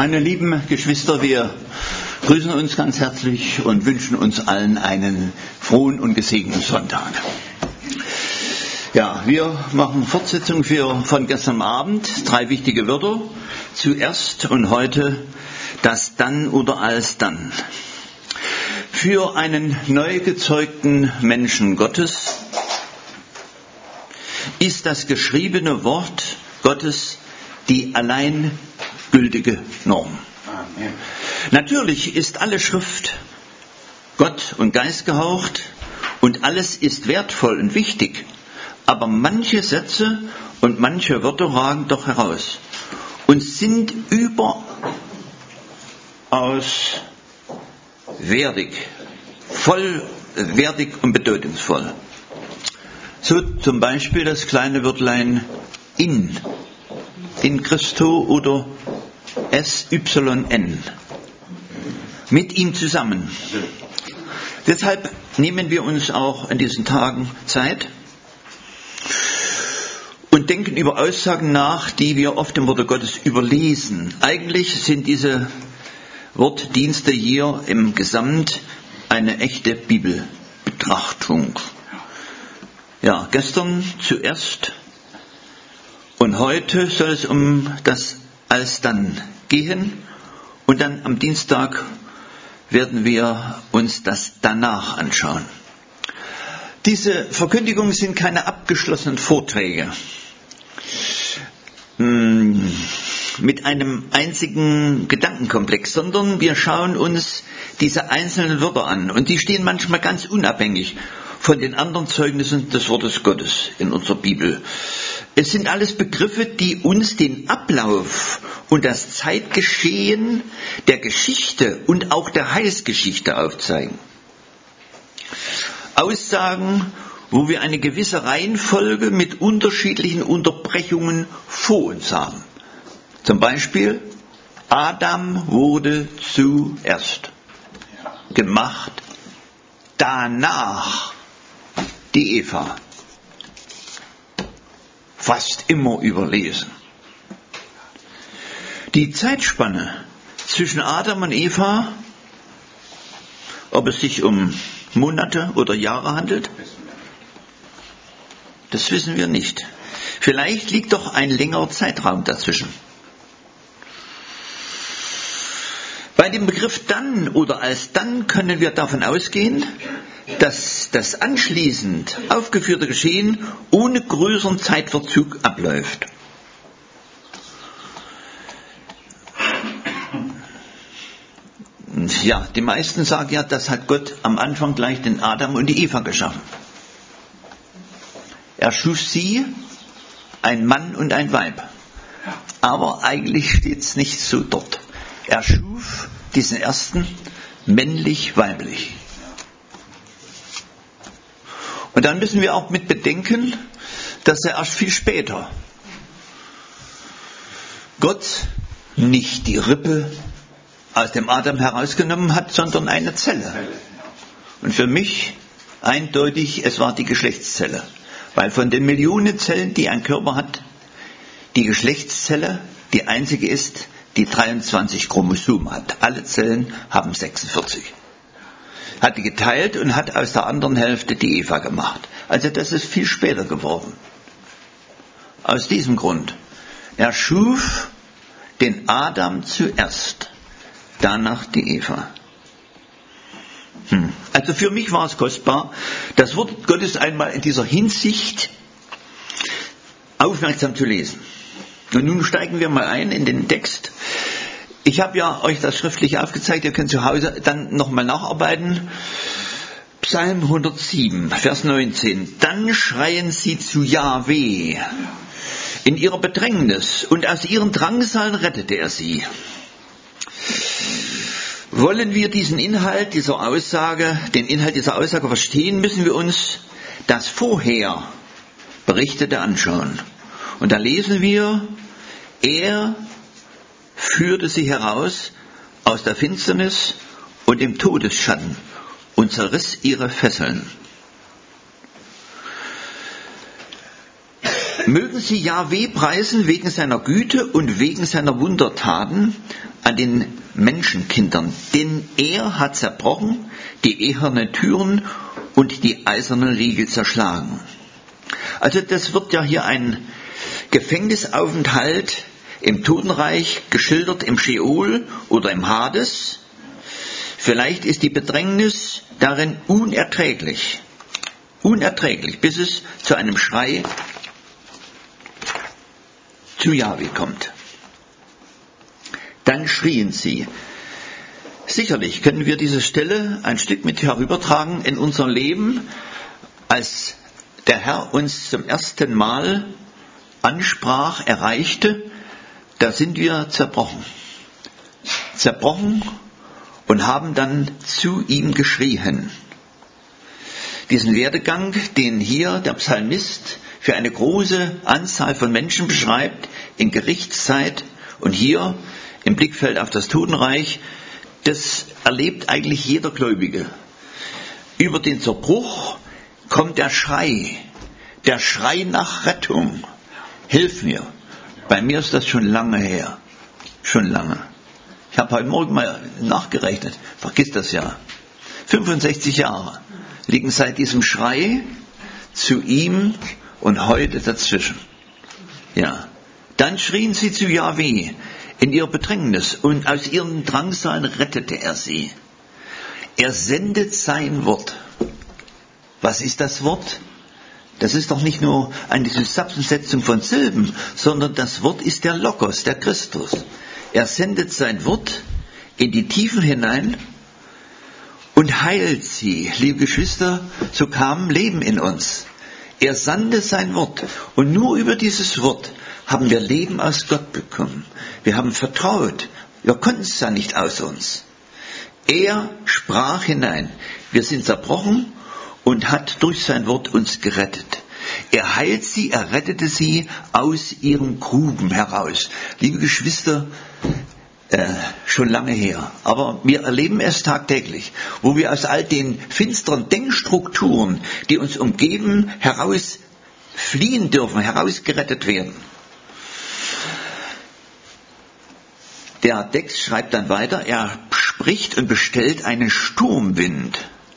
Meine lieben Geschwister, wir grüßen uns ganz herzlich und wünschen uns allen einen frohen und gesegneten Sonntag. Ja, wir machen Fortsetzung von gestern Abend. 3 wichtige Wörter. Zuerst und heute das Dann oder Alsdann. Für einen neu gezeugten Menschen Gottes ist das geschriebene Wort Gottes die allein gültige Norm. Amen. Natürlich ist alle Schrift Gott und Geist gehaucht und alles ist wertvoll und wichtig, aber manche Sätze und manche Wörter ragen doch heraus und sind überaus wertig, vollwertig und bedeutungsvoll. So zum Beispiel das kleine Wörtlein in Christo oder SYN. Mit ihm zusammen. Deshalb nehmen wir uns auch in diesen Tagen Zeit und denken über Aussagen nach, die wir oft im Wort Gottes überlesen. Eigentlich sind diese Wortdienste hier im Gesamt eine echte Bibelbetrachtung. Ja, gestern zuerst und heute soll es um das Alsdann gehen und dann am Dienstag werden wir uns das danach anschauen. Diese Verkündigungen sind keine abgeschlossenen Vorträge mit einem einzigen Gedankenkomplex, sondern wir schauen uns diese einzelnen Wörter an und die stehen manchmal ganz unabhängig von den anderen Zeugnissen des Wortes Gottes in unserer Bibel. Es sind alles Begriffe, die uns den Ablauf und das Zeitgeschehen der Geschichte und auch der Heilsgeschichte aufzeigen. Aussagen, wo wir eine gewisse Reihenfolge mit unterschiedlichen Unterbrechungen vor uns haben. Zum Beispiel, Adam wurde zuerst gemacht, danach die Eva. Fast immer überlesen. Die Zeitspanne zwischen Adam und Eva, ob es sich um Monate oder Jahre handelt, das wissen wir nicht. Vielleicht liegt doch ein längerer Zeitraum dazwischen. Bei dem Begriff dann oder alsdann können wir davon ausgehen, dass das anschließend aufgeführte Geschehen ohne größeren Zeitverzug abläuft. Ja, die meisten sagen ja, das hat Gott am Anfang gleich den Adam und die Eva geschaffen. Er schuf sie, ein Mann und ein Weib. Aber eigentlich steht es nicht so dort. Er schuf diesen ersten männlich-weiblich. Und dann müssen wir auch mit bedenken, dass er erst viel später Gott nicht die Rippe aus dem Adam herausgenommen hat, sondern eine Zelle. Und für mich eindeutig, es war die Geschlechtszelle. Weil von den Millionen Zellen, die ein Körper hat, die Geschlechtszelle die einzige ist, die 23 Chromosomen hat. Alle Zellen haben 46. Hat die geteilt und hat aus der anderen Hälfte die Eva gemacht. Also das ist viel später geworden. Aus diesem Grund. Er schuf den Adam zuerst, danach die Eva. Also für mich war es kostbar, das Wort Gottes einmal in dieser Hinsicht aufmerksam zu lesen. Und nun steigen wir mal ein in den Text. Ich habe ja euch das schriftlich aufgezeigt, ihr könnt zu Hause dann nochmal nacharbeiten. Psalm 107, Vers 19. Dann schreien sie zu Jahwe in ihrer Bedrängnis und aus ihren Drangsalen rettete er sie. Wollen wir den Inhalt dieser Aussage verstehen, müssen wir uns das vorher Berichtete anschauen. Und da lesen wir, er führte sie heraus aus der Finsternis und dem Todesschatten und zerriss ihre Fesseln. Mögen sie Jahwe preisen wegen seiner Güte und wegen seiner Wundertaten, an den Menschenkindern, denn er hat zerbrochen die ehernen Türen und die eisernen Riegel zerschlagen. Also das wird ja hier ein Gefängnisaufenthalt im Totenreich geschildert, im Scheol oder im Hades. Vielleicht ist die Bedrängnis darin unerträglich, bis es zu einem Schrei zu Jahwe kommt. Dann schrien sie. Sicherlich können wir diese Stelle ein Stück mit herübertragen in unser Leben, als der Herr uns zum ersten Mal ansprach, erreichte, da sind wir zerbrochen und haben dann zu ihm geschrien. Diesen Werdegang, den hier der Psalmist für eine große Anzahl von Menschen beschreibt, in Gerichtszeit und hier im Blickfeld auf das Totenreich, das erlebt eigentlich jeder Gläubige. Über den Zerbruch kommt der Schrei nach Rettung. Hilf mir. Bei mir ist das schon lange her. Schon lange. Ich habe heute Morgen mal nachgerechnet. Vergiss das ja. 65 Jahre liegen seit diesem Schrei zu ihm und heute dazwischen. Ja. Dann schrien sie zu Jahwe in ihrer Bedrängnis und aus ihren Drangsalen rettete er sie. Er sendet sein Wort. Was ist das Wort? Das ist doch nicht nur eine Zusammensetzung von Silben, sondern das Wort ist der Logos, der Christus. Er sendet sein Wort in die Tiefen hinein und heilt sie. Liebe Geschwister, so kam Leben in uns. Er sandte sein Wort und nur über dieses Wort haben wir Leben aus Gott bekommen. Wir haben vertraut. Wir konnten es ja nicht aus uns. Er sprach hinein. Wir sind zerbrochen und hat durch sein Wort uns gerettet. Er heilt sie, er rettete sie aus ihren Gruben heraus. Liebe Geschwister, schon lange her, aber wir erleben es tagtäglich, wo wir aus all den finsteren Denkstrukturen, die uns umgeben, heraus fliehen dürfen, herausgerettet werden. Der Text schreibt dann weiter, er spricht und bestellt einen Sturmwind.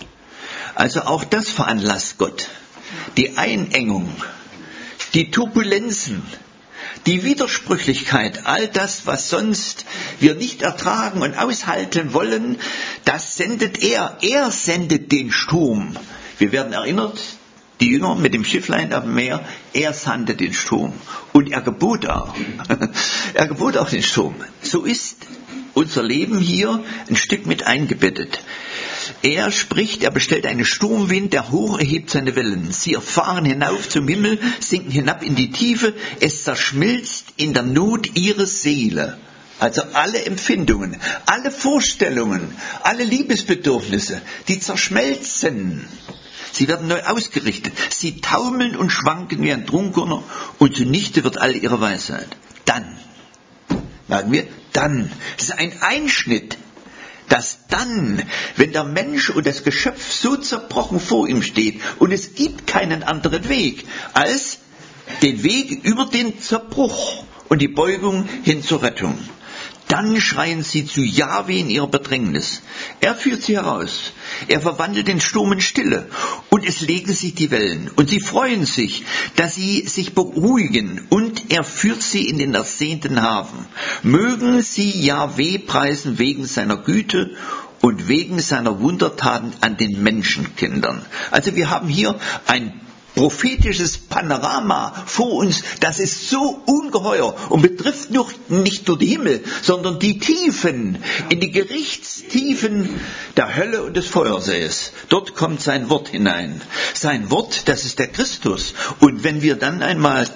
Also auch das veranlasst Gott. Die Einengung, die Turbulenzen, die Widersprüchlichkeit, all das, was sonst wir nicht ertragen und aushalten wollen, das sendet er. Er sendet den Sturm. Wir werden erinnert, die Jünger mit dem Schifflein auf dem Meer, er sandte den Sturm. Und er gebot auch. Er gebot auch den Sturm. So ist unser Leben hier ein Stück mit eingebettet. Er spricht, er bestellt einen Sturmwind, der hoch erhebt seine Wellen. Sie fahren hinauf zum Himmel, sinken hinab in die Tiefe. Es zerschmilzt in der Not ihre Seele. Also alle Empfindungen, alle Vorstellungen, alle Liebesbedürfnisse, die zerschmelzen. Sie werden neu ausgerichtet. Sie taumeln und schwanken wie ein Trunkener und zunichte wird all ihre Weisheit. Dann, merken wir, dann. Das ist ein Einschnitt. Dass dann, wenn der Mensch und das Geschöpf so zerbrochen vor ihm steht und es gibt keinen anderen Weg, als den Weg über den Zerbruch und die Beugung hin zur Rettung. Dann schreien sie zu Jahwe in ihrer Bedrängnis. Er führt sie heraus. Er verwandelt den Sturm in Stille. Und es legen sich die Wellen. Und sie freuen sich, dass sie sich beruhigen. Und er führt sie in den ersehnten Hafen. Mögen sie Jahwe preisen wegen seiner Güte und wegen seiner Wundertaten an den Menschenkindern. Also wir haben hier ein prophetisches Panorama vor uns, das ist so ungeheuer und betrifft nicht nur die Himmel, sondern die Tiefen, in die Gerichtstiefen der Hölle und des Feuersees. Dort kommt sein Wort hinein. Sein Wort, das ist der Christus. Und wenn wir dann einmal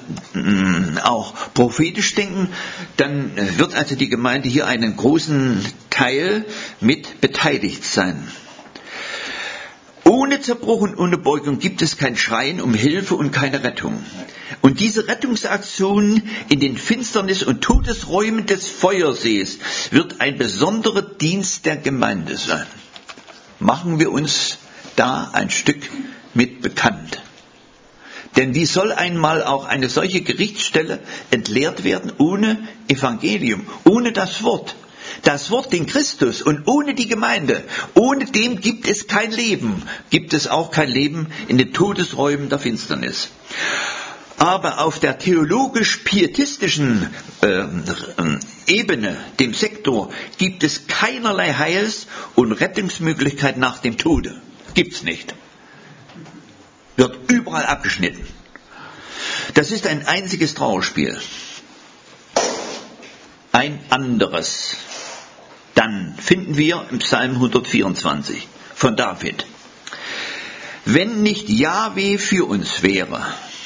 auch prophetisch denken, dann wird also die Gemeinde hier einen großen Teil mit beteiligt sein. Ohne Zerbruch und ohne Beugung gibt es kein Schreien um Hilfe und keine Rettung. Und diese Rettungsaktion in den Finsternis- und Todesräumen des Feuersees wird ein besonderer Dienst der Gemeinde sein. Machen wir uns da ein Stück mit bekannt. Denn wie soll einmal auch eine solche Gerichtsstelle entleert werden ohne Evangelium, ohne das Wort? Das Wort, den Christus, und ohne die Gemeinde, ohne dem gibt es kein Leben, gibt es auch kein Leben in den Todesräumen der Finsternis. Aber auf der theologisch-pietistischen Ebene, dem Sektor, gibt es keinerlei Heils- und Rettungsmöglichkeit nach dem Tode. Gibt's nicht. Wird überall abgeschnitten. Das ist ein einziges Trauerspiel. Ein anderes. Dann finden wir im Psalm 124 von David. Wenn nicht Jahwe für uns wäre.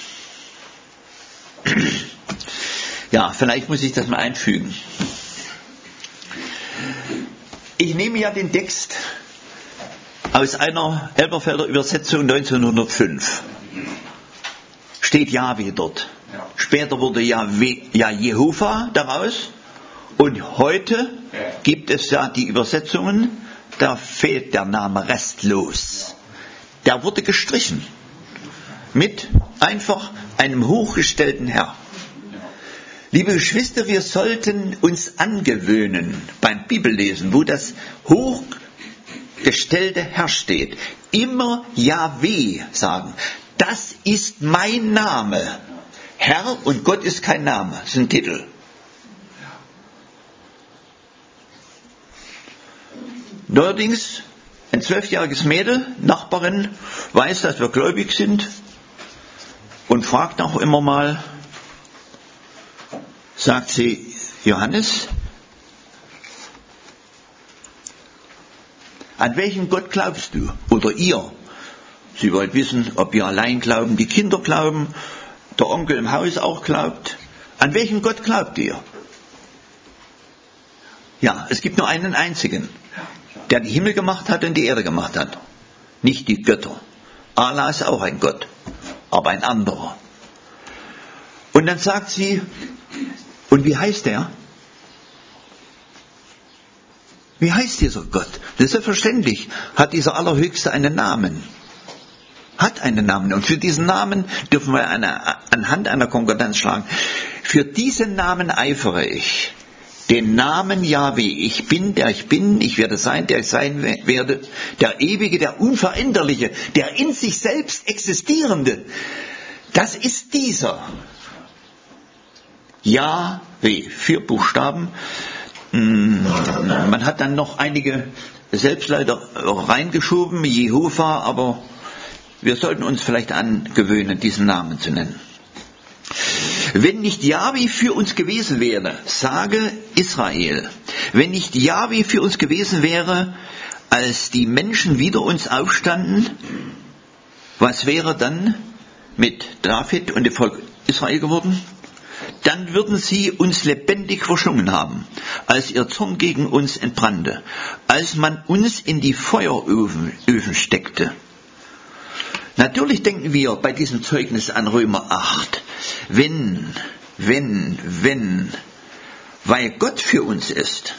Ja, vielleicht muss ich das mal einfügen. Ich nehme ja den Text aus einer Elberfelder Übersetzung 1905. Steht Jahwe dort. Später wurde Jehova daraus. Und heute gibt es ja die Übersetzungen, da fehlt der Name restlos. Der wurde gestrichen. Mit einfach einem hochgestellten Herr. Liebe Geschwister, wir sollten uns angewöhnen beim Bibellesen, wo das hochgestellte Herr steht, immer Jahwe sagen. Das ist mein Name. Herr und Gott ist kein Name, das ist ein Titel. Neuerdings, ein 12-jähriges Mädel, Nachbarin, weiß, dass wir gläubig sind und fragt auch immer mal, sagt sie, Johannes, an welchen Gott glaubst du? Oder ihr? Sie wollt wissen, ob wir allein glauben, die Kinder glauben, der Onkel im Haus auch glaubt. An welchen Gott glaubt ihr? Ja, es gibt nur einen einzigen, der die Himmel gemacht hat und die Erde gemacht hat. Nicht die Götter. Allah ist auch ein Gott, aber ein anderer. Und dann sagt sie, und wie heißt er? Wie heißt dieser Gott? Das ist selbstverständlich, hat dieser Allerhöchste einen Namen. Hat einen Namen. Und für diesen Namen dürfen wir anhand einer Konkordanz schlagen. Für diesen Namen eifere ich. Den Namen Jahwe. Ich bin, der ich bin. Ich werde sein, der ich sein werde. Der Ewige, der Unveränderliche, der in sich selbst Existierende. Das ist dieser. Jahwe. 4 Buchstaben. Man hat dann noch einige selbst leider reingeschoben. Jehova, aber wir sollten uns vielleicht angewöhnen, diesen Namen zu nennen. Wenn nicht Jahwe für uns gewesen wäre, sage Israel, wenn nicht Jahwe für uns gewesen wäre, als die Menschen wider uns aufstanden, was wäre dann mit David und dem Volk Israel geworden? Dann würden sie uns lebendig verschlungen haben, als ihr Zorn gegen uns entbrannte, als man uns in die Feueröfen steckte. Natürlich denken wir bei diesem Zeugnis an Römer 8. Wenn, weil Gott für uns ist,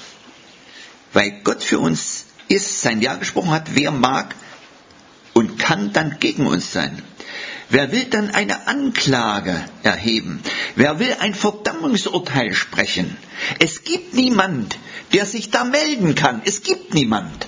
sein Ja gesprochen hat, wer mag und kann dann gegen uns sein? Wer will dann eine Anklage erheben? Wer will ein Verdammungsurteil sprechen? Es gibt niemand, der sich da melden kann. Es gibt niemand.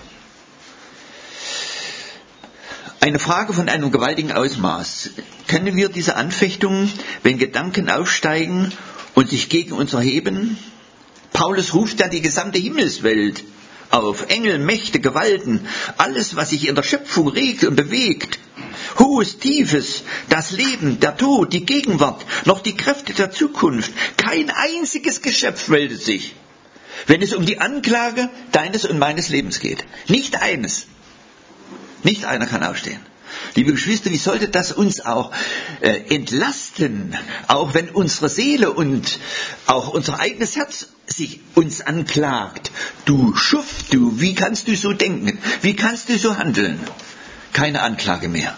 Eine Frage von einem gewaltigen Ausmaß. Können wir diese Anfechtungen, wenn Gedanken aufsteigen und sich gegen uns erheben? Paulus ruft ja die gesamte Himmelswelt auf, Engel, Mächte, Gewalten, alles, was sich in der Schöpfung regt und bewegt. Hohes, Tiefes, das Leben, der Tod, die Gegenwart, noch die Kräfte der Zukunft. Kein einziges Geschöpf meldet sich, wenn es um die Anklage deines und meines Lebens geht. Nicht eines. Nicht einer kann aufstehen. Liebe Geschwister, wie sollte das uns auch entlasten, auch wenn unsere Seele und auch unser eigenes Herz sich uns anklagt. Du Schuft, du, wie kannst du so denken? Wie kannst du so handeln? Keine Anklage mehr.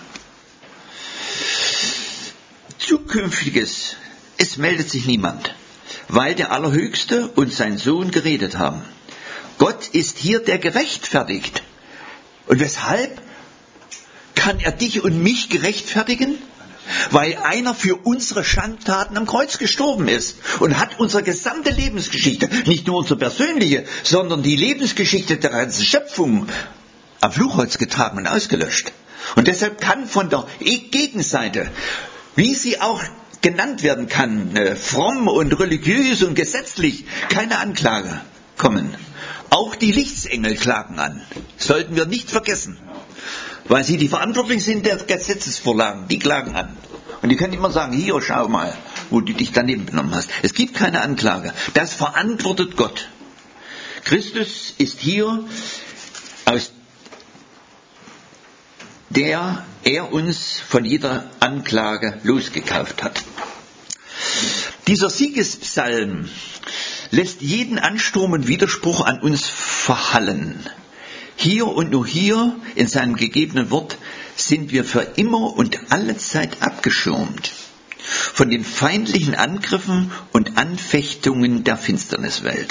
Zukünftiges, es meldet sich niemand, weil der Allerhöchste und sein Sohn geredet haben. Gott ist hier der gerechtfertigt. Und weshalb kann er dich und mich gerechtfertigen? weil einer für unsere Schandtaten am Kreuz gestorben ist und hat unsere gesamte Lebensgeschichte, nicht nur unsere persönliche, sondern die Lebensgeschichte der ganzen Schöpfung am Fluchholz getragen und ausgelöscht. Und deshalb kann von der Gegenseite, wie sie auch genannt werden kann, fromm und religiös und gesetzlich, keine Anklage kommen. Auch die Lichtsengel klagen an. Sollten wir nicht vergessen. Weil sie die Verantwortlichen sind der Gesetzesvorlagen. Die klagen an. Und die können immer sagen, hier, schau mal, wo du dich daneben benommen hast. Es gibt keine Anklage. Das verantwortet Gott. Christus ist hier, aus der er uns von jeder Anklage losgekauft hat. Dieser Siegespsalm lässt jeden Ansturm und Widerspruch an uns verhallen. Hier und nur hier in seinem gegebenen Wort sind wir für immer und alle Zeit abgeschirmt von den feindlichen Angriffen und Anfechtungen der Finsterniswelt.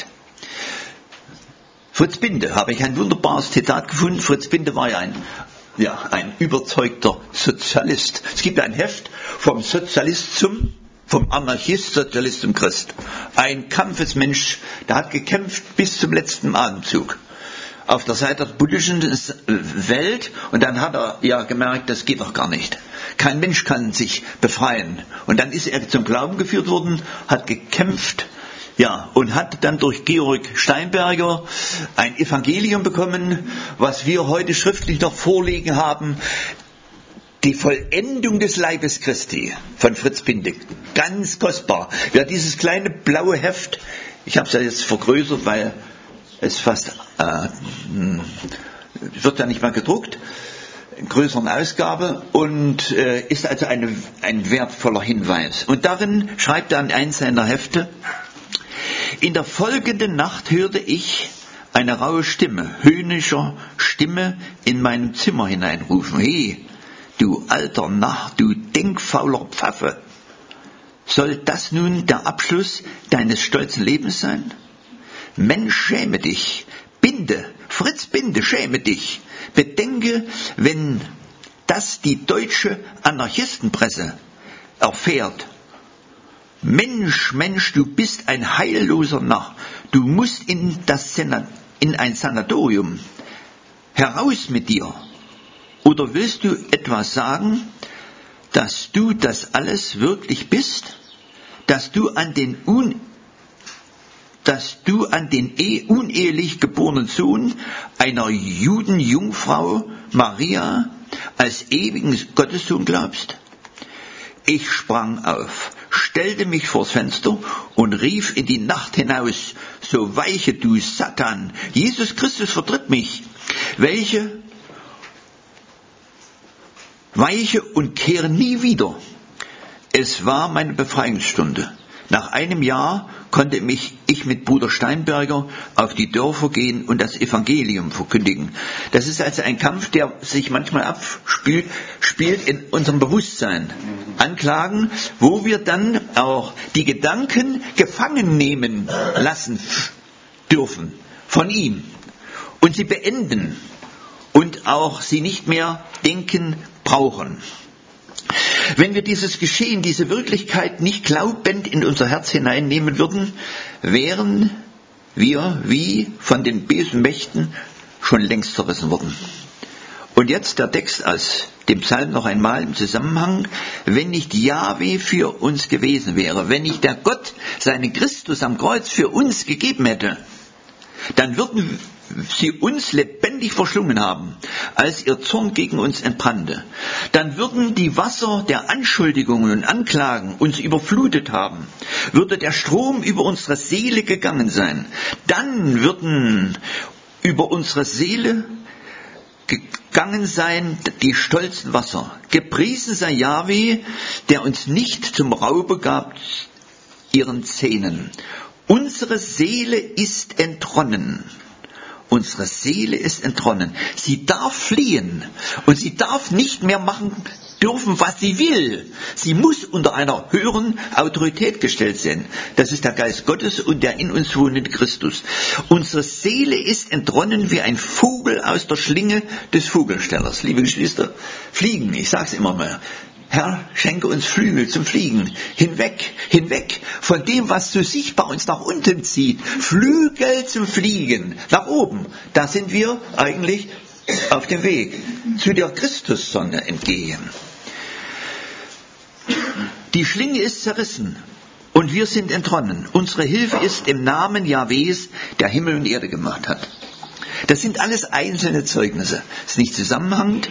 Fritz Binde, habe ich ein wunderbares Zitat gefunden. Fritz Binde war ja ein überzeugter Sozialist. Es gibt ein Heft vom Anarchist, Sozialist zum Christ. Ein Kampfesmensch, der hat gekämpft bis zum letzten Atemzug auf der Seite der buddhischen Welt, und dann hat er ja gemerkt, das geht doch gar nicht. Kein Mensch kann sich befreien. Und dann ist er zum Glauben geführt worden, hat gekämpft, und hat dann durch Georg Steinberger ein Evangelium bekommen, was wir heute schriftlich noch vorliegen haben. Die Vollendung des Leibes Christi von Fritz Binde. Ganz kostbar. Wer dieses kleine blaue Heft, ich habe es ja jetzt vergrößert, weil es fast wird ja nicht mehr gedruckt, in größeren Ausgabe, und ist also ein wertvoller Hinweis. Und darin schreibt er an eins seiner Hefte: In der folgenden Nacht hörte ich eine raue Stimme, höhnischer Stimme, in meinem Zimmer hineinrufen: Hey, du alter Narr, du denkfauler Pfaffe, soll das nun der Abschluss deines stolzen Lebens sein? Mensch, schäme dich. Binde, Fritz Binde, schäme dich. Bedenke, wenn das die deutsche Anarchistenpresse erfährt. Mensch, du bist ein heilloser Narr. Du musst in ein Sanatorium. Heraus mit dir. Oder willst du etwa sagen, dass du das alles wirklich bist? Dass du an den unehelich geborenen Sohn einer Judenjungfrau Maria als ewigen Gottessohn glaubst? Ich sprang auf, stellte mich vors Fenster und rief in die Nacht hinaus: So weiche, du Satan, Jesus Christus vertritt mich. Weiche und kehre nie wieder. Es war meine Befreiungsstunde. Nach einem Jahr konnte ich mit Bruder Steinberger auf die Dörfer gehen und das Evangelium verkündigen. Das ist also ein Kampf, der sich manchmal abspielt in unserem Bewusstsein. Anklagen, wo wir dann auch die Gedanken gefangen nehmen lassen dürfen von ihm und sie beenden und auch sie nicht mehr denken brauchen. Wenn wir dieses Geschehen, diese Wirklichkeit nicht glaubend in unser Herz hineinnehmen würden, wären wir wie von den bösen Mächten schon längst zerrissen worden. Und jetzt der Text aus dem Psalm noch einmal im Zusammenhang: Wenn nicht Jahwe für uns gewesen wäre, wenn nicht der Gott seinen Christus am Kreuz für uns gegeben hätte, dann würden sie uns lebendig verschlungen haben, als ihr Zorn gegen uns entbrannte. Dann würden die Wasser der Anschuldigungen und Anklagen uns überflutet haben, würde der Strom über unsere Seele gegangen sein. Dann würden über unsere Seele gegangen sein die stolzen Wasser. Gepriesen sei Jahwe, der uns nicht zum Raube gab ihren Zähnen. Unsere Seele ist entronnen. Unsere Seele ist entronnen. Sie darf fliehen und sie darf nicht mehr machen dürfen, was sie will. Sie muss unter einer höheren Autorität gestellt sein. Das ist der Geist Gottes und der in uns wohnende Christus. Unsere Seele ist entronnen wie ein Vogel aus der Schlinge des Vogelstellers. Liebe Geschwister, fliegen, ich sage es immer mal. Herr, schenke uns Flügel zum Fliegen. Hinweg von dem, was so sichtbar uns nach unten zieht. Flügel zum Fliegen, nach oben. Da sind wir eigentlich auf dem Weg zu der Christussonne entgegen. Die Schlinge ist zerrissen und wir sind entronnen. Unsere Hilfe ist im Namen Jahwes, der Himmel und Erde gemacht hat. Das sind alles einzelne Zeugnisse. Das ist nicht zusammenhängend.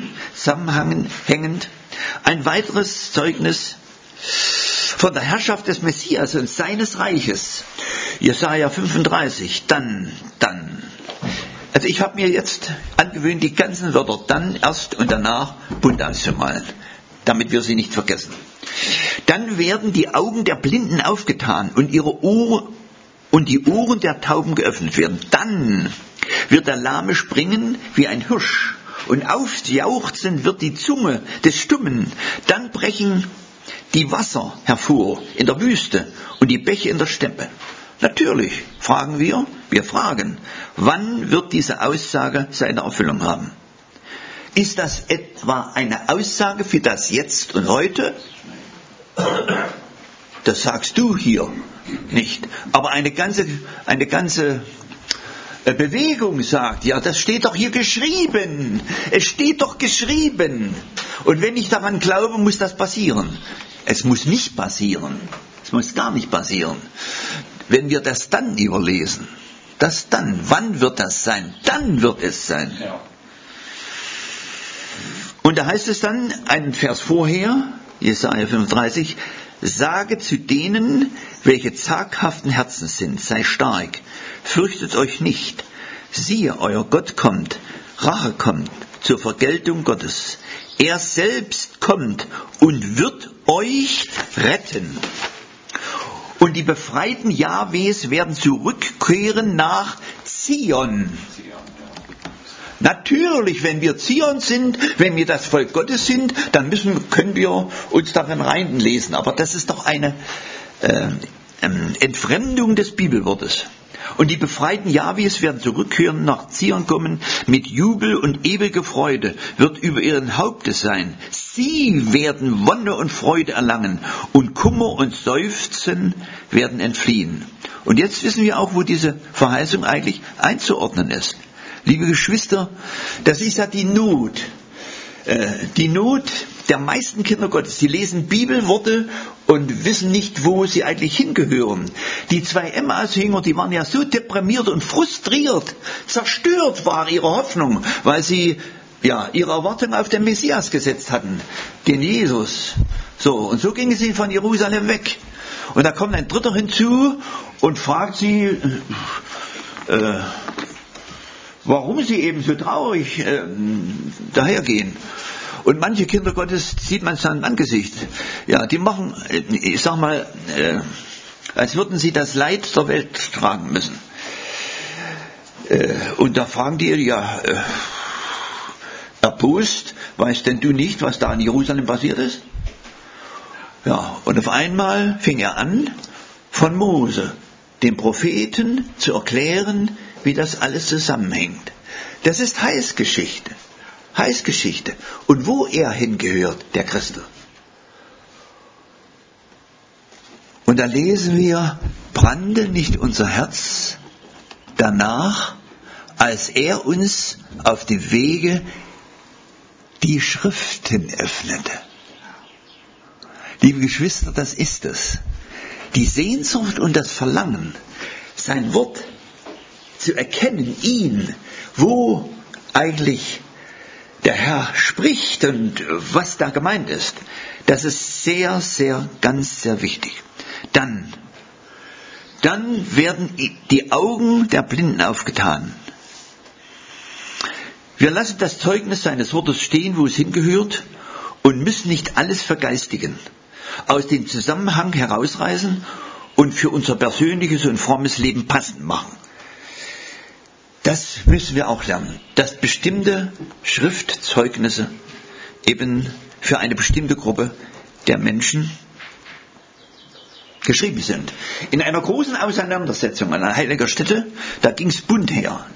Ein weiteres Zeugnis von der Herrschaft des Messias und seines Reiches. Jesaja 35. Dann. Also ich habe mir jetzt angewöhnt, die ganzen Wörter dann erst und danach bunt auszumalen, damit wir sie nicht vergessen. Dann werden die Augen der Blinden aufgetan und die Ohren der Tauben geöffnet werden. Dann wird der Lahme springen wie ein Hirsch und aufjauchzen wird die Zunge des Stummen. Dann brechen die Wasser hervor in der Wüste und die Bäche in der Steppe. Natürlich fragen wir fragen, wann wird diese Aussage seine Erfüllung haben? Ist das etwa eine Aussage für das Jetzt und Heute? Das sagst du hier nicht. Aber eine ganze Bewegung sagt, ja, das steht doch hier geschrieben. Es steht doch geschrieben. Und wenn ich daran glaube, muss das passieren. Es muss nicht passieren. Es muss gar nicht passieren. Wenn wir das dann überlesen, das dann, wann wird das sein? Dann wird es sein. Ja. Und da heißt es dann, einen Vers vorher, Jesaja 35, sage zu denen, welche zaghaften Herzens sind, sei stark, fürchtet euch nicht. Siehe, euer Gott kommt, Rache kommt zur Vergeltung Gottes. Er selbst kommt und wird euch retten. Und die befreiten Jahwes werden zurückkehren nach Zion. Natürlich, wenn wir Zion sind, wenn wir das Volk Gottes sind, dann können wir uns darin reinlesen. Aber das ist doch eine Entfremdung des Bibelwortes. Und die befreiten Jahwes werden zurückkehren, nach Zion kommen, mit Jubel und ewige Freude wird über ihren Haupte sein. Sie werden Wonne und Freude erlangen und Kummer und Seufzen werden entfliehen. Und jetzt wissen wir auch, wo diese Verheißung eigentlich einzuordnen ist. Liebe Geschwister, das ist ja die Not. Die Not der meisten Kinder Gottes. Die lesen Bibelworte und wissen nicht, wo sie eigentlich hingehören. Die 2 Emmaus-Jünger, die waren ja so deprimiert und frustriert. Zerstört war ihre Hoffnung, weil sie ihre Erwartung auf den Messias gesetzt hatten, den Jesus. Und so gingen sie von Jerusalem weg. Und da kommt ein Dritter hinzu und fragt sie, warum sie eben so traurig dahergehen. Und manche Kinder Gottes sieht man es an Angesicht. Ja, die machen, ich sag mal, als würden sie das Leid der Welt tragen müssen. Und da fragen die, erbost, weißt denn du nicht, was da in Jerusalem passiert ist? Ja, und auf einmal fing er an, von Mose, dem Propheten, zu erklären, wie das alles zusammenhängt. Das ist Heilsgeschichte. Und wo er hingehört, der Christus. Und da lesen wir, brannte nicht unser Herz danach, als er uns auf dem Wege die Schriften öffnete. Liebe Geschwister, das ist es. Die Sehnsucht und das Verlangen, sein Wort zu erkennen, ihn, wo eigentlich der Herr spricht und was da gemeint ist, das ist sehr, sehr, ganz sehr wichtig. Dann werden die Augen der Blinden aufgetan. Wir lassen das Zeugnis seines Wortes stehen, wo es hingehört, und müssen nicht alles vergeistigen, aus dem Zusammenhang herausreißen und für unser persönliches und frommes Leben passend machen. Das müssen wir auch lernen, dass bestimmte Schriftzeugnisse eben für eine bestimmte Gruppe der Menschen geschrieben sind. In einer großen Auseinandersetzung an einer heiligen Stätte, da ging es bunt her.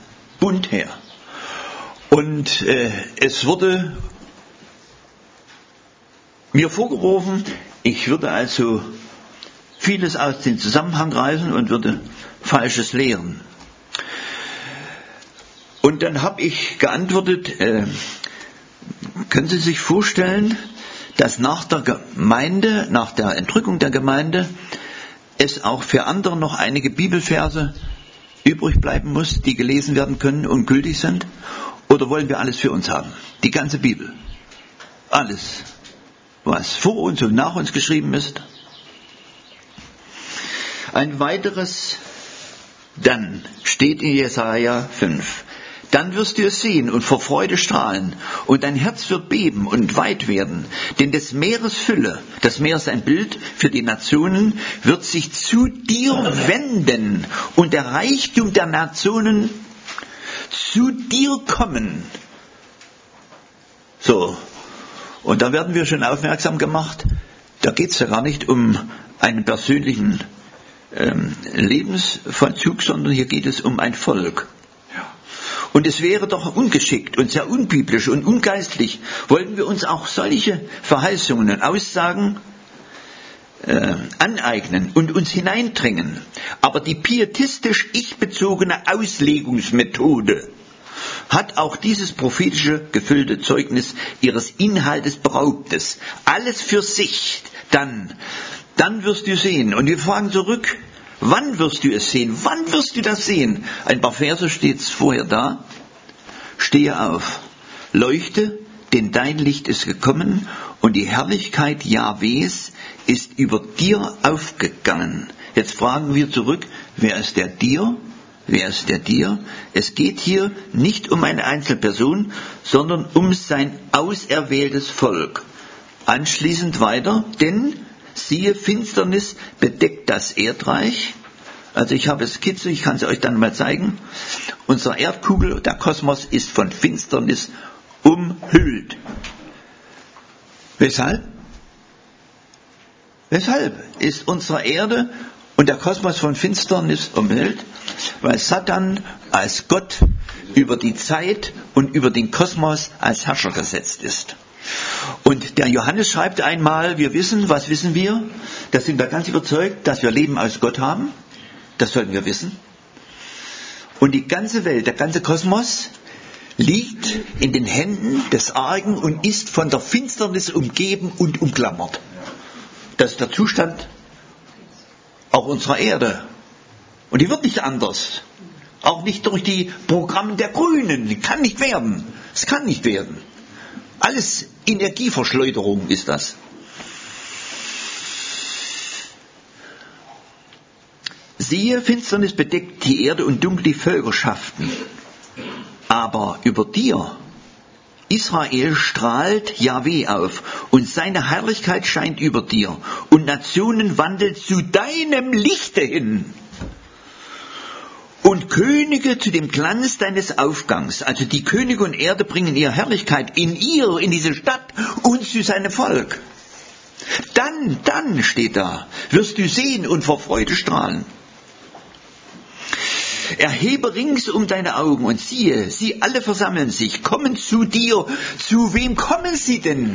Und es wurde mir vorgeworfen, ich würde also vieles aus dem Zusammenhang reißen und würde Falsches lehren. Und dann habe ich geantwortet, können Sie sich vorstellen, dass nach der Gemeinde, nach der Entrückung der Gemeinde, es auch für andere noch einige Bibelverse übrig bleiben muss, die gelesen werden können und gültig sind? Oder wollen wir alles für uns haben? Die ganze Bibel. Alles, was vor uns und nach uns geschrieben ist. Ein weiteres Dann steht in Jesaja 5. Dann wirst du es sehen und vor Freude strahlen, und dein Herz wird beben und weit werden, denn des Meeres Fülle, das Meer ist ein Bild für die Nationen, wird sich zu dir wenden und der Reichtum der Nationen zu dir kommen. So, und da werden wir schon aufmerksam gemacht, da geht es ja gar nicht um einen persönlichen Lebensvollzug, sondern hier geht es um ein Volk. Und es wäre doch ungeschickt und sehr unbiblisch und ungeistlich, wollten wir uns auch solche Verheißungen und Aussagen aneignen und uns hineindrängen. Aber die pietistisch ich-bezogene Auslegungsmethode hat auch dieses prophetische gefüllte Zeugnis ihres Inhaltes beraubtes. Alles für sich. Dann wirst du sehen. Und wir fragen zurück, wann wirst du es sehen? Wann wirst du das sehen? Ein paar Verse steht es vorher da. Stehe auf, leuchte, denn dein Licht ist gekommen und die Herrlichkeit Jahwes ist über dir aufgegangen. Jetzt fragen wir zurück, wer ist der Dir? Wer ist der Dir? Es geht hier nicht um eine Einzelperson, sondern um sein auserwähltes Volk. Anschließend weiter, denn siehe, Finsternis bedeckt das Erdreich. Also ich habe Skizze, ich kann sie euch dann mal zeigen. Unsere Erdkugel, der Kosmos, ist von Finsternis umhüllt. Weshalb? Weshalb ist unsere Erde und der Kosmos von Finsternis umhüllt? Weil Satan als Gott über die Zeit und über den Kosmos als Herrscher gesetzt ist. Und der Johannes schreibt einmal, wir wissen, was wissen wir? Da sind wir ganz überzeugt, dass wir Leben aus Gott haben. Das sollten wir wissen. Und die ganze Welt, der ganze Kosmos liegt in den Händen des Argen und ist von der Finsternis umgeben und umklammert. Das ist der Zustand auch unserer Erde. Und die wird nicht anders. Auch nicht durch die Programme der Grünen. Die kann nicht werden. Es kann nicht werden. Alles Energieverschleuderung ist das. Siehe, Finsternis bedeckt die Erde und dunkel die Völkerschaften. Aber über dir, Israel, strahlt Jahwe auf und seine Herrlichkeit scheint über dir und Nationen wandeln zu deinem Lichte hin. Und Könige zu dem Glanz deines Aufgangs. Also die Könige und Erde bringen ihre Herrlichkeit in diese Stadt und zu seinem Volk. Dann steht da, wirst du sehen und vor Freude strahlen. Erhebe ringsum deine Augen und siehe, sie alle versammeln sich, kommen zu dir. Zu wem kommen sie denn?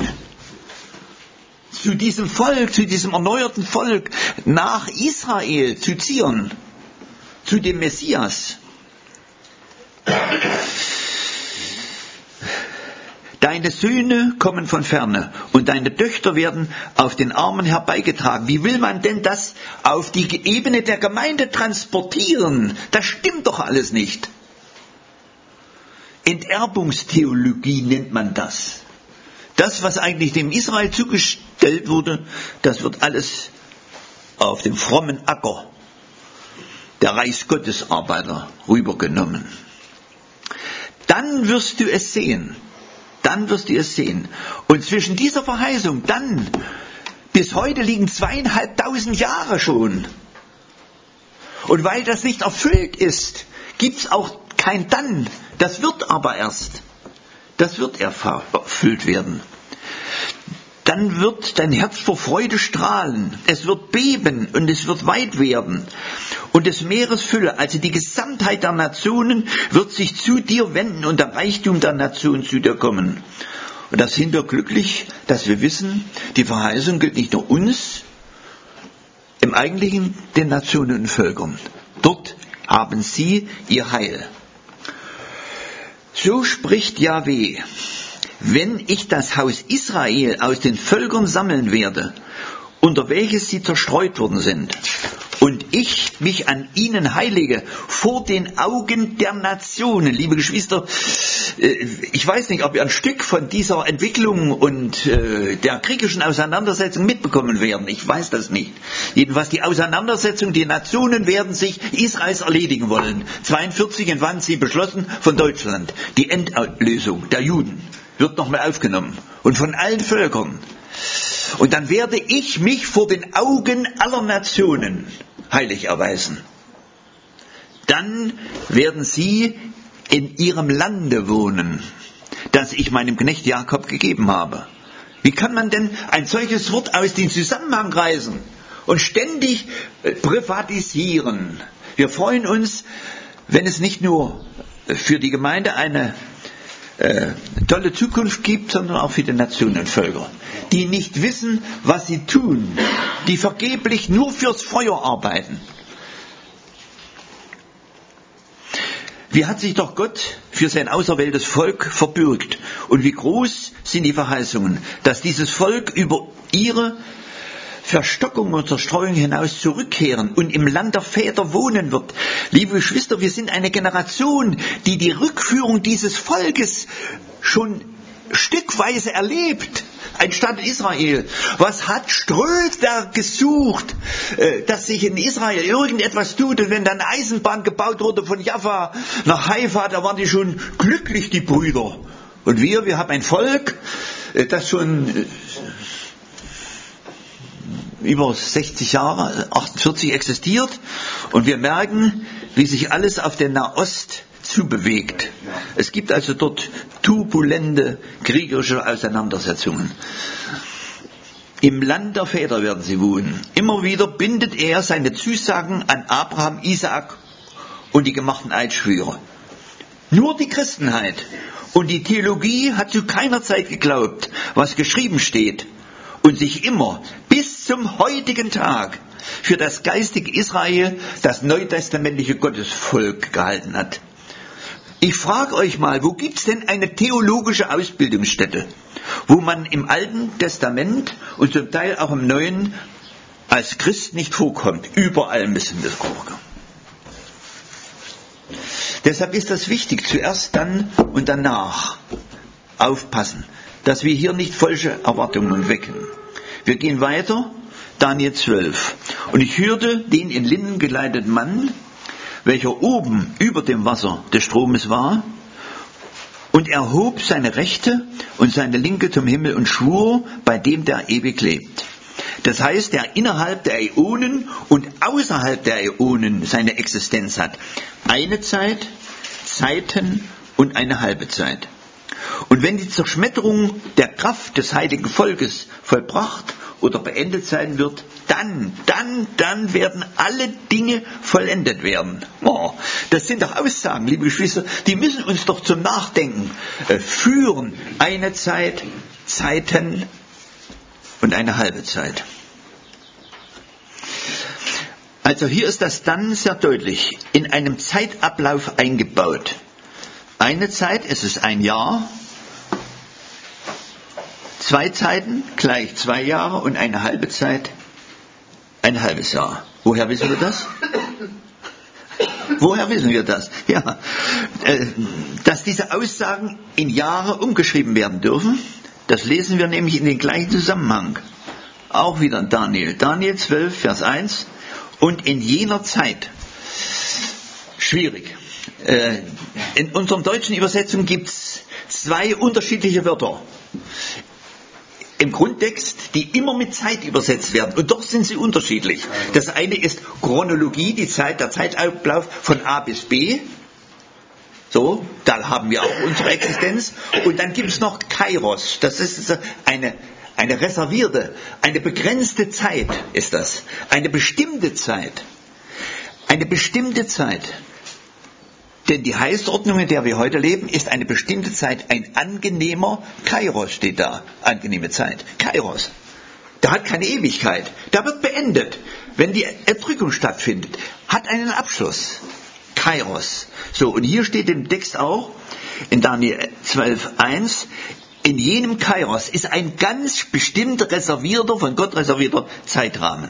Zu diesem Volk, zu diesem erneuerten Volk, nach Israel, zu Zion, zu dem Messias. Deine Söhne kommen von ferne und deine Töchter werden auf den Armen herbeigetragen. Wie will man denn das auf die Ebene der Gemeinde transportieren? Das stimmt doch alles nicht. Enterbungstheologie nennt man das. Das, was eigentlich dem Israel zugestellt wurde, das wird alles auf dem frommen Acker der Reichsgottesarbeiter rübergenommen. Dann wirst du es sehen. Dann wirst du es sehen. Und zwischen dieser Verheißung, dann, bis heute liegen 2500 Jahre schon. Und weil das nicht erfüllt ist, gibt es auch kein Dann. Das wird aber erst. Das wird erfüllt werden. Dann wird dein Herz vor Freude strahlen. Es wird beben und es wird weit werden. Und des Meeres Fülle, also die Gesamtheit der Nationen, wird sich zu dir wenden und der Reichtum der Nation zu dir kommen. Und da sind wir glücklich, dass wir wissen, die Verheißung gilt nicht nur uns, im Eigentlichen den Nationen und Völkern. Dort haben sie ihr Heil. So spricht Jahwe: Wenn ich das Haus Israel aus den Völkern sammeln werde, unter welches sie zerstreut worden sind, und ich mich an ihnen heilige vor den Augen der Nationen. Liebe Geschwister, ich weiß nicht, ob wir ein Stück von dieser Entwicklung und der kriegischen Auseinandersetzung mitbekommen werden. Ich weiß das nicht. Jedenfalls die Auseinandersetzung, die Nationen werden sich Israels erledigen wollen. 1942 entwand sie beschlossen von Deutschland. Die Endlösung der Juden wird nochmal aufgenommen. Und von allen Völkern. Und dann werde ich mich vor den Augen aller Nationen heilig erweisen. Dann werden sie in ihrem Lande wohnen, das ich meinem Knecht Jakob gegeben habe. Wie kann man denn ein solches Wort aus dem Zusammenhang reißen und ständig privatisieren? Wir freuen uns, wenn es nicht nur für die Gemeinde eine tolle Zukunft gibt, sondern auch für die Nationen und Völker, die nicht wissen, was sie tun, die vergeblich nur fürs Feuer arbeiten. Wie hat sich doch Gott für sein auserwähltes Volk verbürgt und wie groß sind die Verheißungen, dass dieses Volk über ihre Verstockung und Zerstreuung hinaus zurückkehren und im Land der Väter wohnen wird. Liebe Geschwister, wir sind eine Generation, die die Rückführung dieses Volkes schon stückweise erlebt. Ein Staat Israel. Was hat Ströder gesucht, dass sich in Israel irgendetwas tut? Und wenn dann eine Eisenbahn gebaut wurde von Jaffa nach Haifa, da waren die schon glücklich, die Brüder. Und wir haben ein Volk, das schon über 60 Jahre, 48 existiert, und wir merken, wie sich alles auf den Nahost zubewegt. Es gibt also dort turbulente kriegerische Auseinandersetzungen. Im Land der Väter werden sie wohnen. Immer wieder bindet er seine Zusagen an Abraham, Isaak und die gemachten Eidschwüre. Nur die Christenheit und die Theologie hat zu keiner Zeit geglaubt, was geschrieben steht, und sich immer bis zum heutigen Tag für das geistige Israel, das neutestamentliche Gottesvolk gehalten hat. Ich frage euch mal, wo gibt's denn eine theologische Ausbildungsstätte, wo man im Alten Testament und zum Teil auch im Neuen als Christ nicht vorkommt? Überall müssen wir gucken. Deshalb ist das wichtig, zuerst dann und danach aufpassen, dass wir hier nicht falsche Erwartungen wecken. Wir gehen weiter, Daniel 12. Und ich hörte den in Linnen gekleideten Mann, welcher oben über dem Wasser des Stromes war, und er hob seine rechte und seine linke zum Himmel und schwur bei dem, der ewig lebt. Das heißt, der innerhalb der Äonen und außerhalb der Äonen seine Existenz hat. Eine Zeit, Zeiten und eine halbe Zeit. Und wenn die Zerschmetterung der Kraft des heiligen Volkes vollbracht oder beendet sein wird, dann werden alle Dinge vollendet werden. Oh, das sind doch Aussagen, liebe Geschwister, die müssen uns doch zum Nachdenken führen. Eine Zeit, Zeiten und eine halbe Zeit. Also hier ist das dann sehr deutlich in einem Zeitablauf eingebaut. Eine Zeit, es ist ein Jahr, 2 Zeiten gleich 2 Jahre und eine halbe Zeit ein halbes Jahr. Woher wissen wir das? Woher wissen wir das? Ja, dass diese Aussagen in Jahre umgeschrieben werden dürfen, das lesen wir nämlich in den gleichen Zusammenhang. Auch wieder in Daniel. Daniel 12, Vers 1. Und in jener Zeit. Schwierig. In unserer deutschen Übersetzung gibt es 2 unterschiedliche Wörter im Grundtext, die immer mit Zeit übersetzt werden. Und doch sind sie unterschiedlich. Das eine ist Chronologie, die Zeit, der Zeitablauf von A bis B. So, da haben wir auch unsere Existenz. Und dann gibt es noch Kairos. Das ist eine reservierte, eine begrenzte Zeit ist das. Eine bestimmte Zeit. Eine bestimmte Zeit. Denn die Heilsordnung, in der wir heute leben, ist eine bestimmte Zeit, ein angenehmer Kairos steht da, angenehme Zeit, Kairos. Da hat keine Ewigkeit, da wird beendet, wenn die Entrückung stattfindet, hat einen Abschluss, Kairos. So, und hier steht im Text auch, in Daniel 12,1, in jenem Kairos ist ein ganz bestimmter reservierter, von Gott reservierter Zeitrahmen.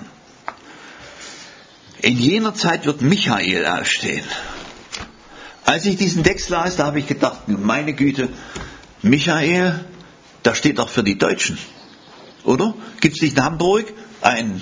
In jener Zeit wird Michael aufstehen. Als ich diesen Text las, da habe ich gedacht, meine Güte, Michael, das steht doch für die Deutschen, oder? Gibt es nicht in Hamburg ein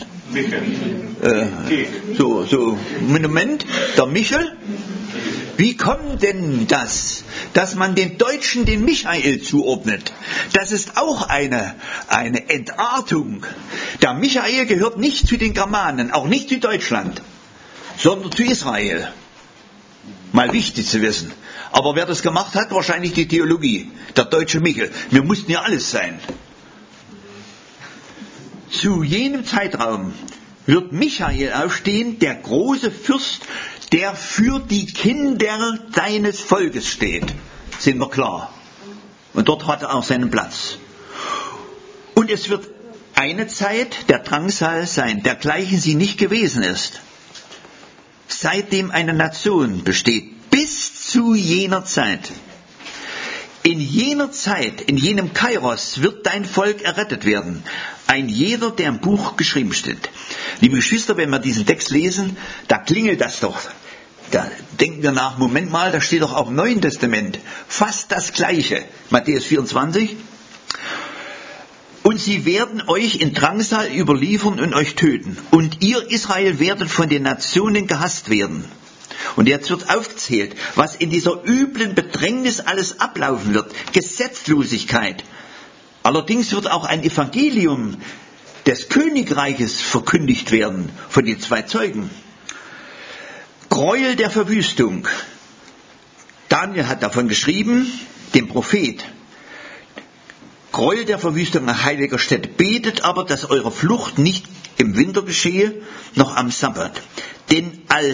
so Monument, der Michel? Wie kommt denn das, dass man den Deutschen den Michael zuordnet? Das ist auch eine Entartung. Der Michael gehört nicht zu den Germanen, auch nicht zu Deutschland, sondern zu Israel. Mal wichtig zu wissen. Aber wer das gemacht hat, wahrscheinlich die Theologie. Der deutsche Michel. Wir mussten ja alles sein. Zu jenem Zeitraum wird Michael aufstehen, der große Fürst, der für die Kinder deines Volkes steht. Sind wir klar. Und dort hat er auch seinen Platz. Und es wird eine Zeit der Drangsal sein, dergleichen sie nicht gewesen ist. Seitdem eine Nation besteht, bis zu jener Zeit. In jener Zeit, in jenem Kairos, wird dein Volk errettet werden. Ein jeder, der im Buch geschrieben steht. Liebe Geschwister, wenn wir diesen Text lesen, da klingelt das doch. Da denken wir nach, Moment mal, da steht doch auch im Neuen Testament fast das Gleiche. Matthäus 24. Und sie werden euch in Drangsal überliefern und euch töten. Und ihr, Israel, werdet von den Nationen gehasst werden. Und jetzt wird aufgezählt, was in dieser üblen Bedrängnis alles ablaufen wird. Gesetzlosigkeit. Allerdings wird auch ein Evangelium des Königreiches verkündigt werden von den 2 Zeugen. Gräuel der Verwüstung. Daniel hat davon geschrieben, dem Prophet. Gräuel der Verwüstung nach heiliger Stätte. Betet aber, dass eure Flucht nicht im Winter geschehe, noch am Sabbat. Denn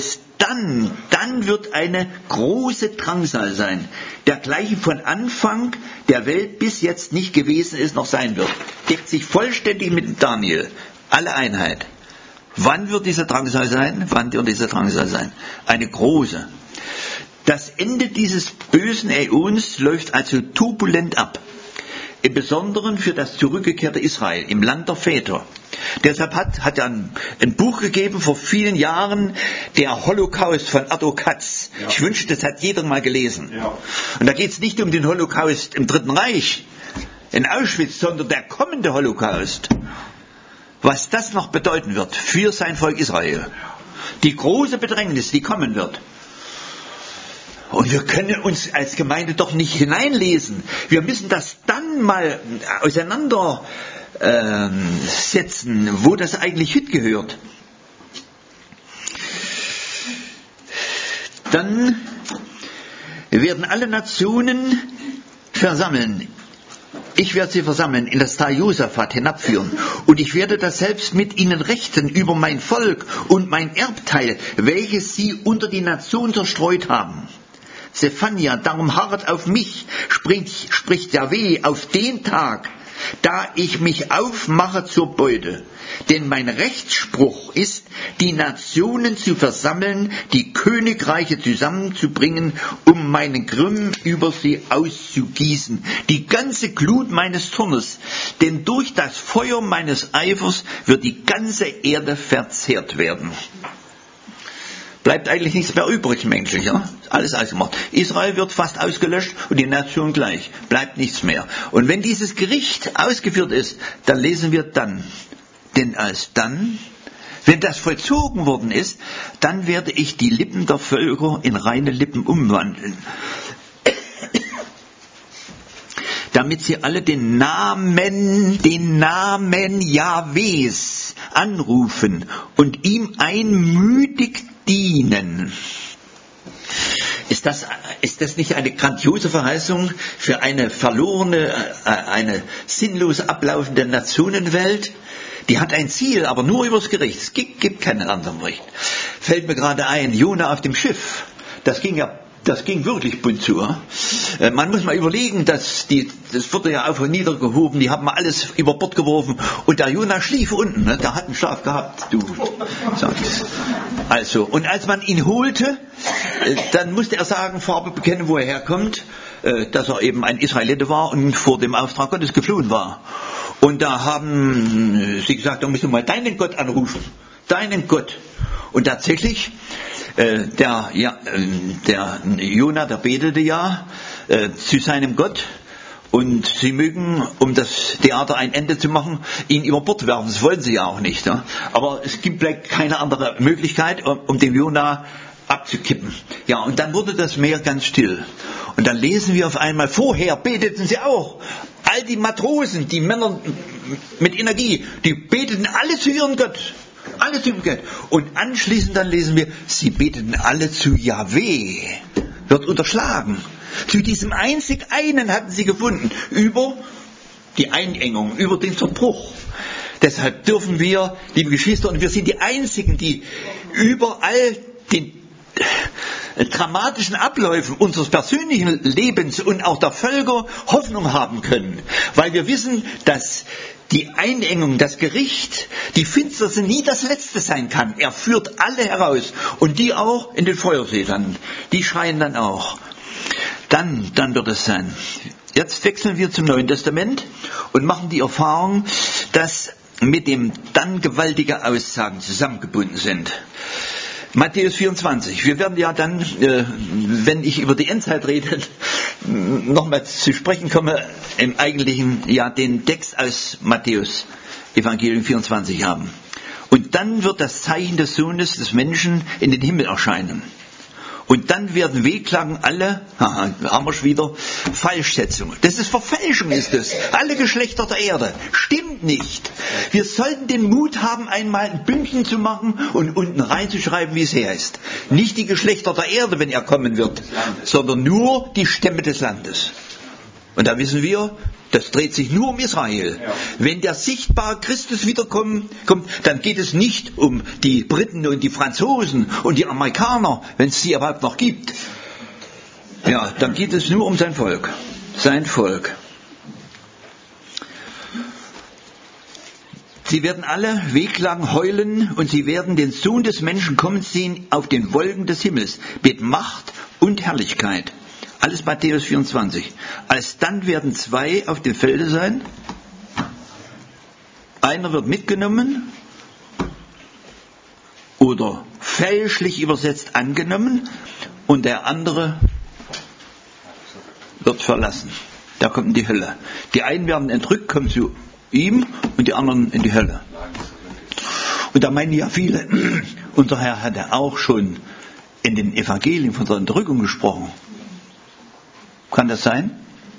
dann wird eine große Drangsal sein, dergleichen von Anfang der Welt bis jetzt nicht gewesen ist, noch sein wird. Deckt sich vollständig mit Daniel. Alle Einheit. Wann wird diese Drangsal sein? Wann wird diese Drangsal sein? Eine große. Das Ende dieses bösen Äons läuft also turbulent ab. Im Besonderen für das zurückgekehrte Israel im Land der Väter. Deshalb hat er ein Buch gegeben vor vielen Jahren, der Holocaust von Arthur Katz. Ja. Ich wünschte, das hat jeder mal gelesen. Ja. Und da geht es nicht um den Holocaust im Dritten Reich, in Auschwitz, sondern der kommende Holocaust. Was das noch bedeuten wird für sein Volk Israel. Die große Bedrängnis, die kommen wird. Und wir können uns als Gemeinde doch nicht hineinlesen. Wir müssen das dann mal auseinandersetzen, wo das eigentlich hingehört. Dann werden alle Nationen versammeln. Ich werde sie versammeln, in das Tal Josaphat hinabführen. Und ich werde das selbst mit ihnen richten über mein Volk und mein Erbteil, welches sie unter die Nationen zerstreut haben. Sephania, darum harret auf mich, spricht Jahweh, auf den Tag, da ich mich aufmache zur Beute. Denn mein Rechtsspruch ist, die Nationen zu versammeln, die Königreiche zusammenzubringen, um meinen Grimm über sie auszugießen, die ganze Glut meines Zornes. Denn durch das Feuer meines Eifers wird die ganze Erde verzehrt werden. Bleibt eigentlich nichts mehr übrig, menschlich, ja? Alles ausgemacht. Israel wird fast ausgelöscht und die Nation gleich. Bleibt nichts mehr. Und wenn dieses Gericht ausgeführt ist, dann lesen wir dann. Denn wenn das vollzogen worden ist, dann werde ich die Lippen der Völker in reine Lippen umwandeln. Damit sie alle den Namen Jahwes anrufen und ihm einmütig dienen. Ist das nicht eine grandiose Verheißung für eine verlorene, eine sinnlos ablaufende Nationenwelt? Die hat ein Ziel, aber nur übers Gericht. Es gibt keinen anderen Bericht. Fällt mir gerade ein, Jona auf dem Schiff. Das ging ja Das ging wirklich bunt zu. Man muss mal überlegen, das wurde ja auf und nieder gehoben, die haben mal alles über Bord geworfen und der Jona schlief unten, ne? Der hat einen Schlaf gehabt, du sagst. Also, und als man ihn holte, dann musste er sagen, Farbe bekennen, wo er herkommt, dass er eben ein Israelite war und vor dem Auftrag Gottes geflohen war. Und da haben sie gesagt, da musst du mal deinen Gott anrufen, deinen Gott. Und tatsächlich, der Jona, der betete ja zu seinem Gott und sie mögen, um das Theater ein Ende zu machen, ihn über Bord werfen. Das wollen sie ja auch nicht. Ja? Aber es gibt vielleicht keine andere Möglichkeit, um den Jona abzukippen. Ja, und dann wurde das Meer ganz still. Und dann lesen wir auf einmal, vorher beteten sie auch. All die Matrosen, die Männer mit Energie, die beteten alle zu ihrem Gott. Alle zu ihrem Gott. Und anschließend dann lesen wir, sie beteten alle zu Jahweh. Wird unterschlagen. Zu diesem einzig einen hatten sie gefunden. Über die Einengung, über den Zerbruch. Deshalb dürfen wir, liebe Geschwister, und wir sind die Einzigen, die überall den dramatischen Abläufen unseres persönlichen Lebens und auch der Völker Hoffnung haben können. Weil wir wissen, dass die Einengung, das Gericht, die Finsternis nie das Letzte sein kann. Er führt alle heraus und die auch in den Feuersee landen. Die schreien dann auch. Dann wird es sein. Jetzt wechseln wir zum Neuen Testament und machen die Erfahrung, dass mit dem dann gewaltige Aussagen zusammengebunden sind. Matthäus 24. Wir werden ja dann, wenn ich über die Endzeit rede, nochmal zu sprechen komme, im Eigentlichen ja den Text aus Matthäus Evangelium 24 haben. Und dann wird das Zeichen des Sohnes des Menschen in den Himmel erscheinen. Und dann werden wehklagen alle, haben wir schon wieder, Falschschätzung. Das ist Verfälschung, ist es. Alle Geschlechter der Erde. Stimmt nicht. Wir sollten den Mut haben, einmal ein Bündchen zu machen und unten reinzuschreiben, wie es her ist. Nicht die Geschlechter der Erde, wenn er kommen wird, sondern nur die Stämme des Landes. Und da wissen wir, das dreht sich nur um Israel. Ja. Wenn der sichtbare Christus wiederkommt, dann geht es nicht um die Briten und die Franzosen und die Amerikaner, wenn es sie überhaupt noch gibt. Ja, dann geht es nur um sein Volk. Sein Volk. Sie werden alle wehklagen, heulen und sie werden den Sohn des Menschen kommen sehen auf den Wolken des Himmels mit Macht und Herrlichkeit. Alles Matthäus 24. Alsdann werden zwei auf dem Felde sein. Einer wird mitgenommen oder fälschlich übersetzt angenommen und der andere wird verlassen. Da kommt in die Hölle. Die einen werden entrückt, kommen zu ihm und die anderen in die Hölle. Und da meinen ja viele, unser Herr hatte auch schon in den Evangelien von der Entrückung gesprochen. Kann das sein?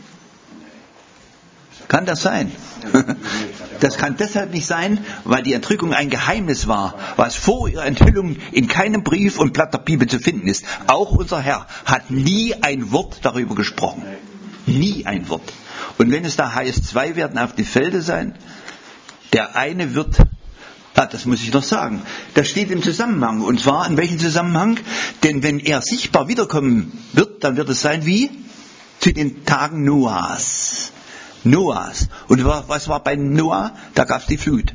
Kann das sein? Das kann deshalb nicht sein, weil die Entrückung ein Geheimnis war, was vor ihrer Enthüllung in keinem Brief und Blatt der Bibel zu finden ist. Auch unser Herr hat nie ein Wort darüber gesprochen. Nie ein Wort. Und wenn es da heißt, zwei werden auf die Felde sein, der eine wird, das muss ich noch sagen, das steht im Zusammenhang. Und zwar in welchem Zusammenhang? Denn wenn er sichtbar wiederkommen wird, dann wird es sein wie zu den Tagen Noahs. Und was war bei Noah? Da gab es die Flut.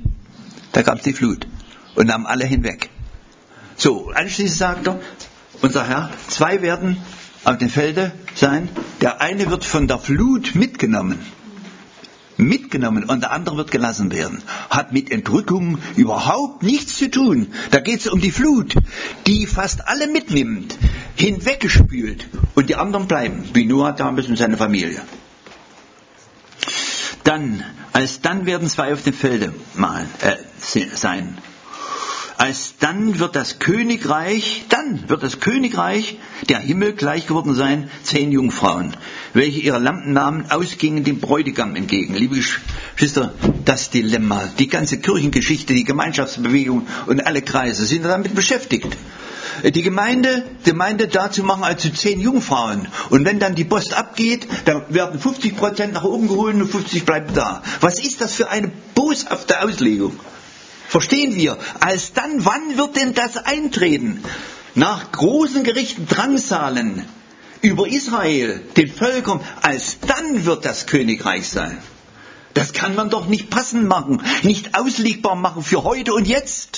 Und nahmen alle hinweg. So, anschließend sagt er, unser Herr, zwei werden auf dem Felde sein. Der eine wird von der Flut mitgenommen und der andere wird gelassen werden. Hat mit Entrückung überhaupt nichts zu tun. Da geht es um die Flut, die fast alle mitnimmt, hinweggespült und die anderen bleiben, wie Noah damals mit seiner Familie. Alsdann werden zwei auf dem Felde sein. Alsdann wird das Königreich der Himmel gleich geworden sein, 10 Jungfrauen, welche ihre Lampen nahmen, ausgingen dem Bräutigam entgegen. Liebe Geschwister, das Dilemma, die ganze Kirchengeschichte, die Gemeinschaftsbewegung und alle Kreise sind damit beschäftigt. Die Gemeinde dazu machen also 10 Jungfrauen. Und wenn dann die Post abgeht, dann werden 50% nach oben geholt und 50 bleiben da. Was ist das für eine boshafte Auslegung? Verstehen wir? Wann wird denn das eintreten? Nach großen Gerichten, Drangsalen, über Israel, den Völkern, alsdann wird das Königreich sein. Das kann man doch nicht passend machen, nicht auslegbar machen für heute und jetzt.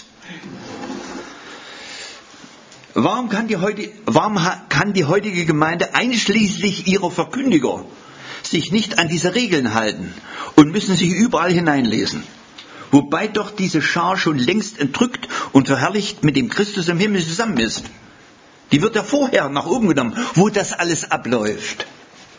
Warum kann die heutige Gemeinde einschließlich ihrer Verkündiger sich nicht an diese Regeln halten und müssen sich überall hineinlesen? Wobei doch diese Schar schon längst entrückt und verherrlicht mit dem Christus im Himmel zusammen ist. Die wird ja vorher nach oben genommen, wo das alles abläuft.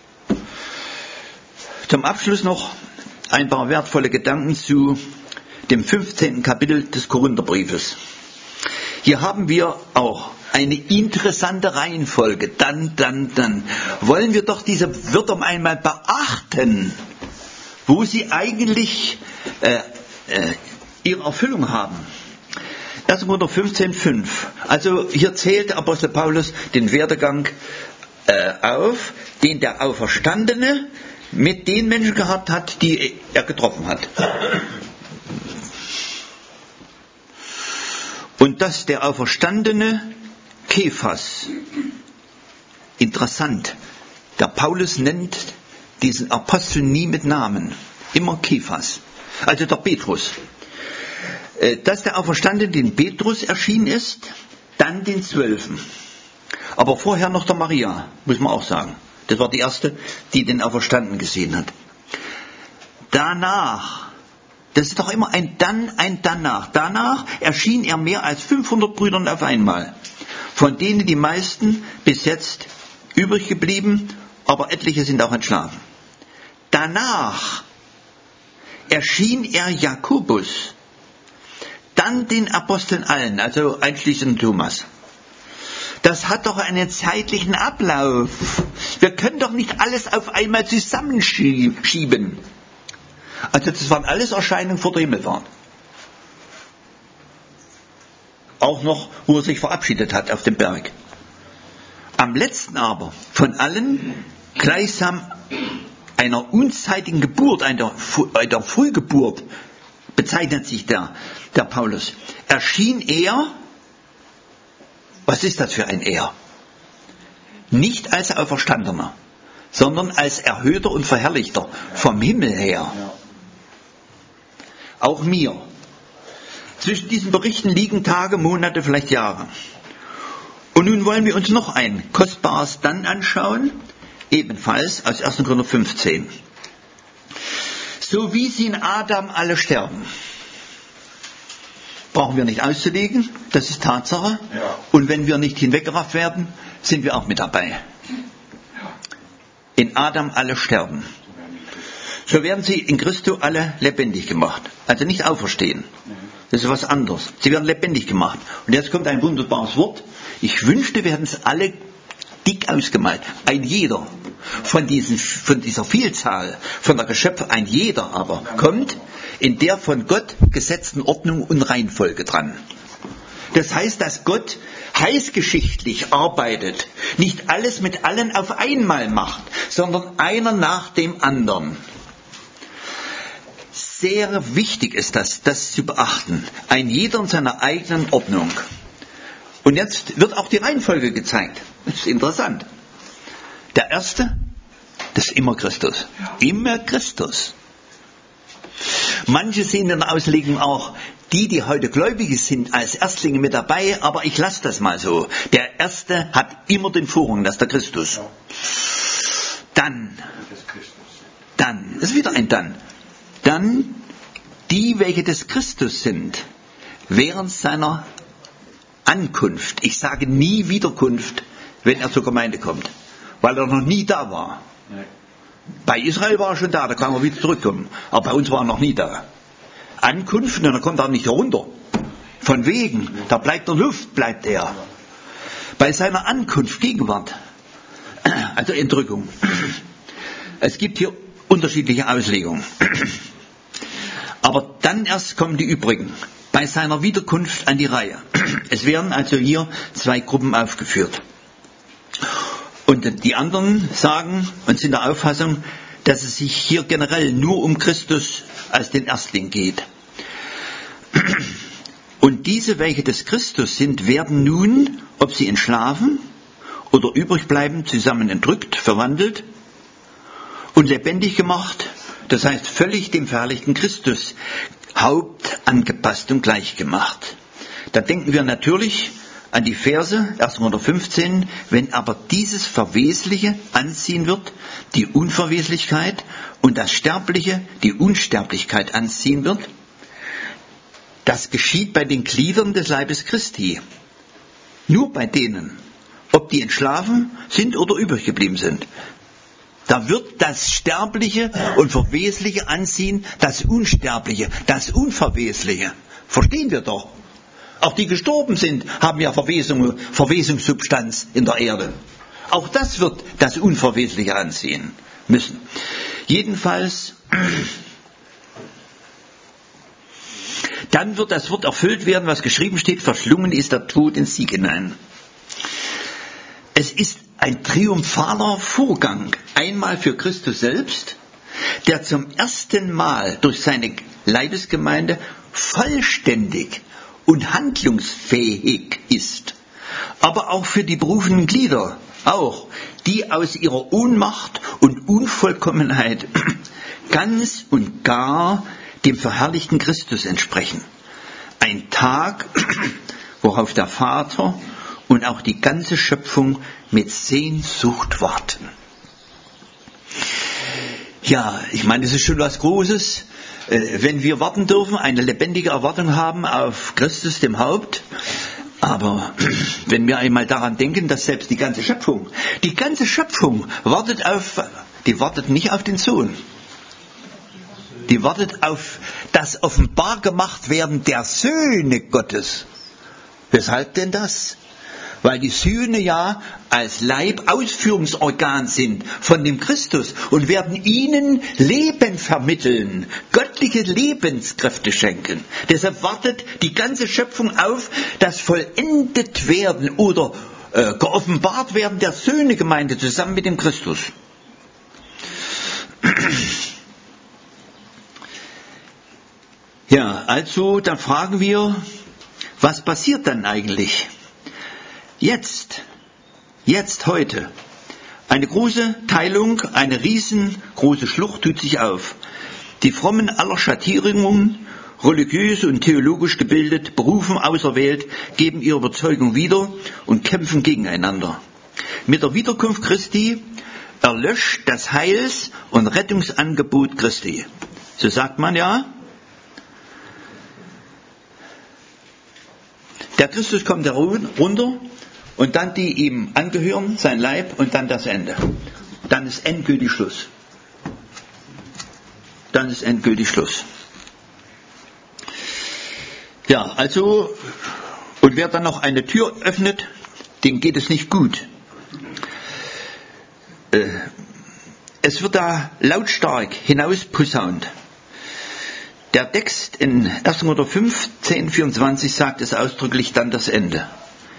Zum Abschluss noch ein paar wertvolle Gedanken zu dem 15. Kapitel des Korintherbriefes. Hier haben wir auch eine interessante Reihenfolge. Dann. Wollen wir doch diese Wörter einmal beachten, wo sie eigentlich ihre Erfüllung haben. 1. Korinther 15,5. Also hier zählt der Apostel Paulus den Werdegang auf, den der Auferstandene mit den Menschen gehabt hat, die er getroffen hat. Und dass der Auferstandene Kephas, interessant, der Paulus nennt diesen Apostel nie mit Namen, immer Kephas, also der Petrus. Dass der Auferstandene den Petrus erschienen ist, dann den 12. Aber vorher noch der Maria, muss man auch sagen. Das war die erste, die den Auferstandenen gesehen hat. Danach, das ist doch immer ein Danach. Danach erschien er mehr als 500 Brüdern auf einmal, von denen die meisten bis jetzt übrig geblieben, aber etliche sind auch entschlafen. Danach erschien er Jakobus, dann den Aposteln allen, also einschließlich Thomas. Das hat doch einen zeitlichen Ablauf. Wir können doch nicht alles auf einmal zusammenschieben. Also das waren alles Erscheinungen vor der Himmelfahrt. Auch noch, wo er sich verabschiedet hat auf dem Berg. Am letzten aber von allen gleichsam einer unzeitigen Geburt, einer Frühgeburt, bezeichnet sich der Paulus. Erschien er, was ist das für ein Er? Nicht als Auferstandener, sondern als Erhöhter und Verherrlichter vom Himmel her. Auch mir. Zwischen diesen Berichten liegen Tage, Monate, vielleicht Jahre. Und nun wollen wir uns noch ein kostbares Dann anschauen, ebenfalls aus 1. Korinther 15. So wie sie in Adam alle sterben. Brauchen wir nicht auszulegen, das ist Tatsache. Ja. Und wenn wir nicht hinweggerafft werden, sind wir auch mit dabei. In Adam alle sterben. So werden sie in Christo alle lebendig gemacht. Also nicht auferstehen. Das ist was anderes. Sie werden lebendig gemacht. Und jetzt kommt ein wunderbares Wort. Ich wünschte, wir hätten es alle dick ausgemalt. Ein jeder von dieser Vielzahl, von der Geschöpfe, ein jeder aber kommt in der von Gott gesetzten Ordnung und Reihenfolge dran. Das heißt, dass Gott heilsgeschichtlich arbeitet, nicht alles mit allen auf einmal macht, sondern einer nach dem anderen. Sehr wichtig ist das zu beachten. Ein jeder in seiner eigenen Ordnung. Und jetzt wird auch die Reihenfolge gezeigt. Das ist interessant. Der erste, das ist immer Christus. Immer Christus. Manche sehen in der Auslegung auch die heute Gläubige sind, als Erstlinge mit dabei, aber ich lasse das mal so. Der Erste hat immer den Vorrang, das ist der Christus. Dann, das ist wieder ein Dann, die, welche des Christus sind, während seiner Ankunft, ich sage nie Wiederkunft, wenn er zur Gemeinde kommt, weil er noch nie da war. Bei Israel war er schon da kann er wieder zurückkommen, aber bei uns war er noch nie da. Ankunft, und dann kommt er nicht herunter. Von wegen, da bleibt der Luft, bleibt er. Bei seiner Ankunft, Gegenwart, also Entrückung. Es gibt hier unterschiedliche Auslegungen. Aber dann erst kommen die übrigen, bei seiner Wiederkunft an die Reihe. Es werden also hier zwei Gruppen aufgeführt. Und die anderen sagen und sind der Auffassung, dass es sich hier generell nur um Christus als den Erstling geht. Und diese, welche des Christus sind, werden nun, ob sie entschlafen oder übrig bleiben, zusammen entrückt, verwandelt und lebendig gemacht, das heißt völlig dem verherrlichten Christus Haupt angepasst und gleich gemacht. Da denken wir natürlich an die Verse 1. Korinther 15, wenn aber dieses Verwesliche anziehen wird, die Unverweslichkeit, und das Sterbliche, die Unsterblichkeit anziehen wird, das geschieht bei den Gliedern des Leibes Christi. Nur bei denen, ob die entschlafen sind oder übrig geblieben sind. Da wird das Sterbliche und Verwesliche anziehen, das Unsterbliche, das Unverwesliche. Verstehen wir doch. Auch die gestorben sind, haben ja Verwesungssubstanz in der Erde. Auch das wird das Unverwesliche anziehen müssen. Jedenfalls, dann wird das Wort erfüllt werden, was geschrieben steht, verschlungen ist der Tod ins Sieg hinein. Es ist ein triumphaler Vorgang, einmal für Christus selbst, der zum ersten Mal durch seine Leibesgemeinde vollständig und handlungsfähig ist, aber auch für die berufenen Glieder, auch die aus ihrer Ohnmacht und Unvollkommenheit ganz und gar dem verherrlichten Christus entsprechen. Ein Tag, worauf der Vater und auch die ganze Schöpfung mit Sehnsucht warten. Ja, ich meine, es ist schon was Großes, wenn wir warten dürfen, eine lebendige Erwartung haben auf Christus, dem Haupt. Aber wenn wir einmal daran denken, dass selbst die ganze Schöpfung wartet nicht auf den Sohn. Die wartet auf das offenbar gemacht werden der Söhne Gottes. Weshalb denn das? Weil die Söhne ja als Leib Ausführungsorgan sind von dem Christus und werden ihnen Leben vermitteln, göttliche Lebenskräfte schenken. Deshalb wartet die ganze Schöpfung auf das vollendet werden oder geoffenbart werden der Söhnegemeinde zusammen mit dem Christus. Ja, also dann fragen wir, was passiert dann eigentlich? Jetzt, heute, eine große Teilung, eine riesengroße Schlucht tut sich auf. Die Frommen aller Schattierungen, religiös und theologisch gebildet, berufen, auserwählt, geben ihre Überzeugung wieder und kämpfen gegeneinander. Mit der Wiederkunft Christi erlöscht das Heils- und Rettungsangebot Christi. So sagt man ja. Der Christus kommt herunter und dann die ihm angehören, sein Leib und dann das Ende. Dann ist endgültig Schluss. Ja, also, und wer dann noch eine Tür öffnet, dem geht es nicht gut. Es wird da lautstark hinausposaunt. Der Text in 1. Korinther 5, 10, 24 sagt es ausdrücklich, dann das Ende.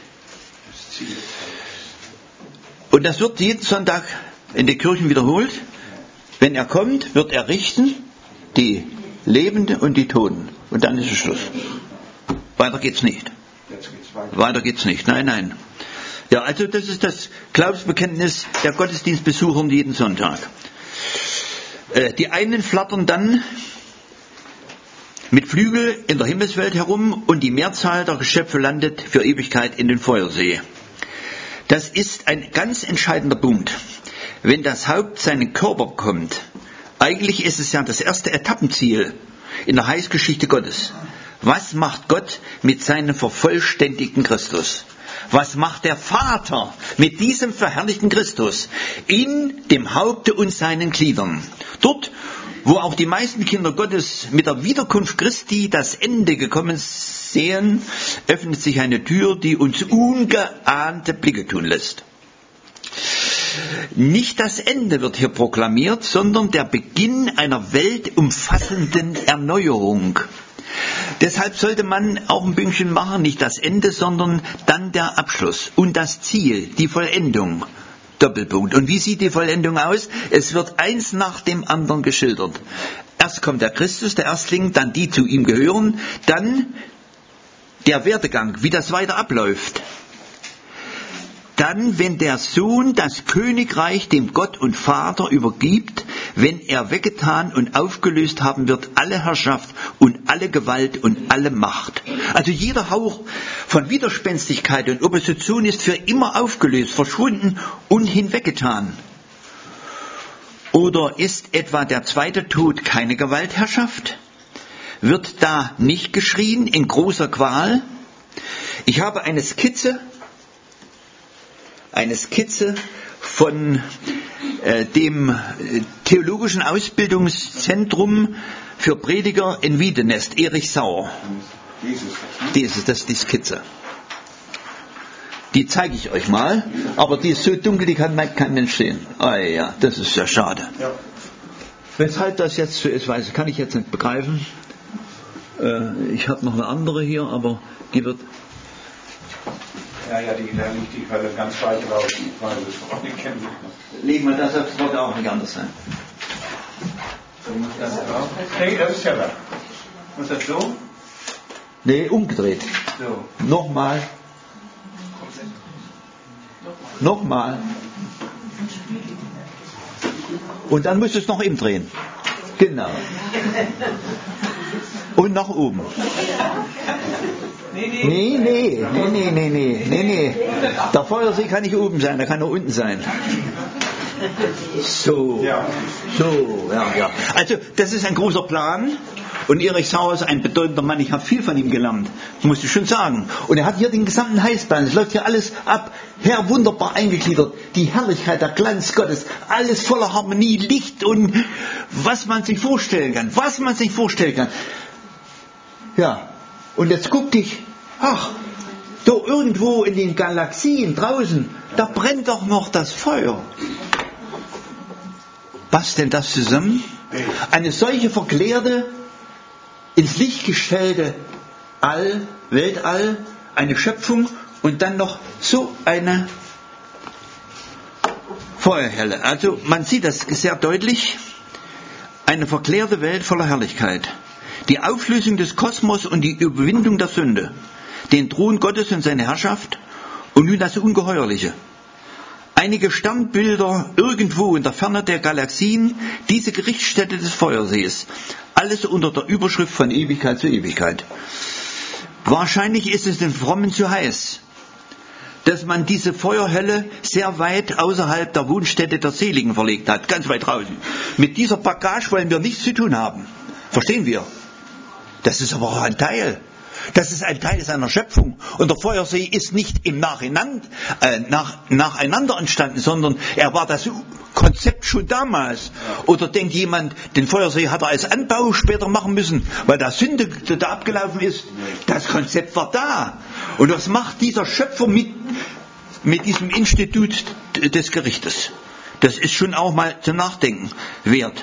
Und das wird jeden Sonntag in den Kirchen wiederholt. Wenn er kommt, wird er richten die Lebenden und die Toten. Und dann ist es Schluss. Weiter geht's nicht. Nein. Ja, also das ist das Glaubensbekenntnis der Gottesdienstbesucher jeden Sonntag. Die einen flattern dann mit Flügel in der Himmelswelt herum und die Mehrzahl der Geschöpfe landet für Ewigkeit in den Feuersee. Das ist ein ganz entscheidender Punkt. Wenn das Haupt seinen Körper bekommt, eigentlich ist es ja das erste Etappenziel in der Heilsgeschichte Gottes. Was macht Gott mit seinem vervollständigten Christus? Was macht der Vater mit diesem verherrlichten Christus in dem Haupte und seinen Gliedern? Dort, wo auch die meisten Kinder Gottes mit der Wiederkunft Christi das Ende gekommen sehen, öffnet sich eine Tür, die uns ungeahnte Blicke tun lässt. Nicht das Ende wird hier proklamiert, sondern der Beginn einer weltumfassenden Erneuerung. Deshalb sollte man auch ein Bündchen machen, nicht das Ende, sondern dann der Abschluss und das Ziel, die Vollendung. Doppelpunkt. Und wie sieht die Vollendung aus? Es wird eins nach dem anderen geschildert. Erst kommt der Christus, der Erstling, dann die zu ihm gehören, dann der Werdegang, wie das weiter abläuft. dann, wenn der Sohn das Königreich dem Gott und Vater übergibt, wenn er weggetan und aufgelöst haben wird alle Herrschaft und alle Gewalt und alle Macht. Also jeder Hauch von Widerspenstigkeit und Opposition ist für immer aufgelöst, verschwunden und hinweggetan. Oder ist etwa der zweite Tod keine Gewaltherrschaft? Wird da nicht geschrien in großer Qual? Ich habe eine Skizze von dem Theologischen Ausbildungszentrum für Prediger in Wiedenest, Erich Sauer. Das ist die Skizze. Die zeige ich euch mal, aber die ist so dunkel, die kann kein Mensch sehen. Ah ja, das ist ja schade. Ja. Weshalb das jetzt so ist, kann ich jetzt nicht begreifen. Ich habe noch eine andere hier, aber die wird... Ja, da liegt die Quelle ganz falsch raus. Legen wir das auf, das sollte auch nicht anders sein. Nee, das ist ja da. Muss das so? Nee, umgedreht. So. Nochmal. Und dann müsst ihr es noch eben drehen. Genau. Und nach oben. Nee. Der Feuersee kann nicht oben sein, der kann nur unten sein. So. Ja. Also, das ist ein großer Plan. Und Erich Sauer ist ein bedeutender Mann. Ich habe viel von ihm gelernt, muss ich schon sagen. Und er hat hier den gesamten Heilsplan. Es läuft hier alles ab. Herr, wunderbar eingegliedert. Die Herrlichkeit, der Glanz Gottes. Alles voller Harmonie, Licht und was man sich vorstellen kann. Ja. Und jetzt guck dich. Ach, da irgendwo in den Galaxien draußen, da brennt doch noch das Feuer. Passt denn das zusammen? Eine solche verklärte, ins Licht gestellte Weltall, eine Schöpfung und dann noch so eine Feuerhelle. Also man sieht das sehr deutlich. Eine verklärte Welt voller Herrlichkeit. Die Auflösung des Kosmos und die Überwindung der Sünde. Den Thron Gottes und seine Herrschaft und nun das Ungeheuerliche. Einige Sternbilder irgendwo in der Ferne der Galaxien, diese Gerichtsstätte des Feuersees. Alles unter der Überschrift von Ewigkeit zu Ewigkeit. Wahrscheinlich ist es den Frommen zu heiß, dass man diese Feuerhölle sehr weit außerhalb der Wohnstätte der Seligen verlegt hat, ganz weit draußen. Mit dieser Bagage wollen wir nichts zu tun haben. Verstehen wir? Das ist aber auch ein Teil. Das ist ein Teil seiner Schöpfung. Und der Feuersee ist nicht im nacheinander entstanden, sondern er war das Konzept schon damals. Oder denkt jemand, den Feuersee hat er als Anbau später machen müssen, weil da Sünde da abgelaufen ist. Das Konzept war da. Und was macht dieser Schöpfer mit diesem Institut des Gerichtes? Das ist schon auch mal zum Nachdenken wert.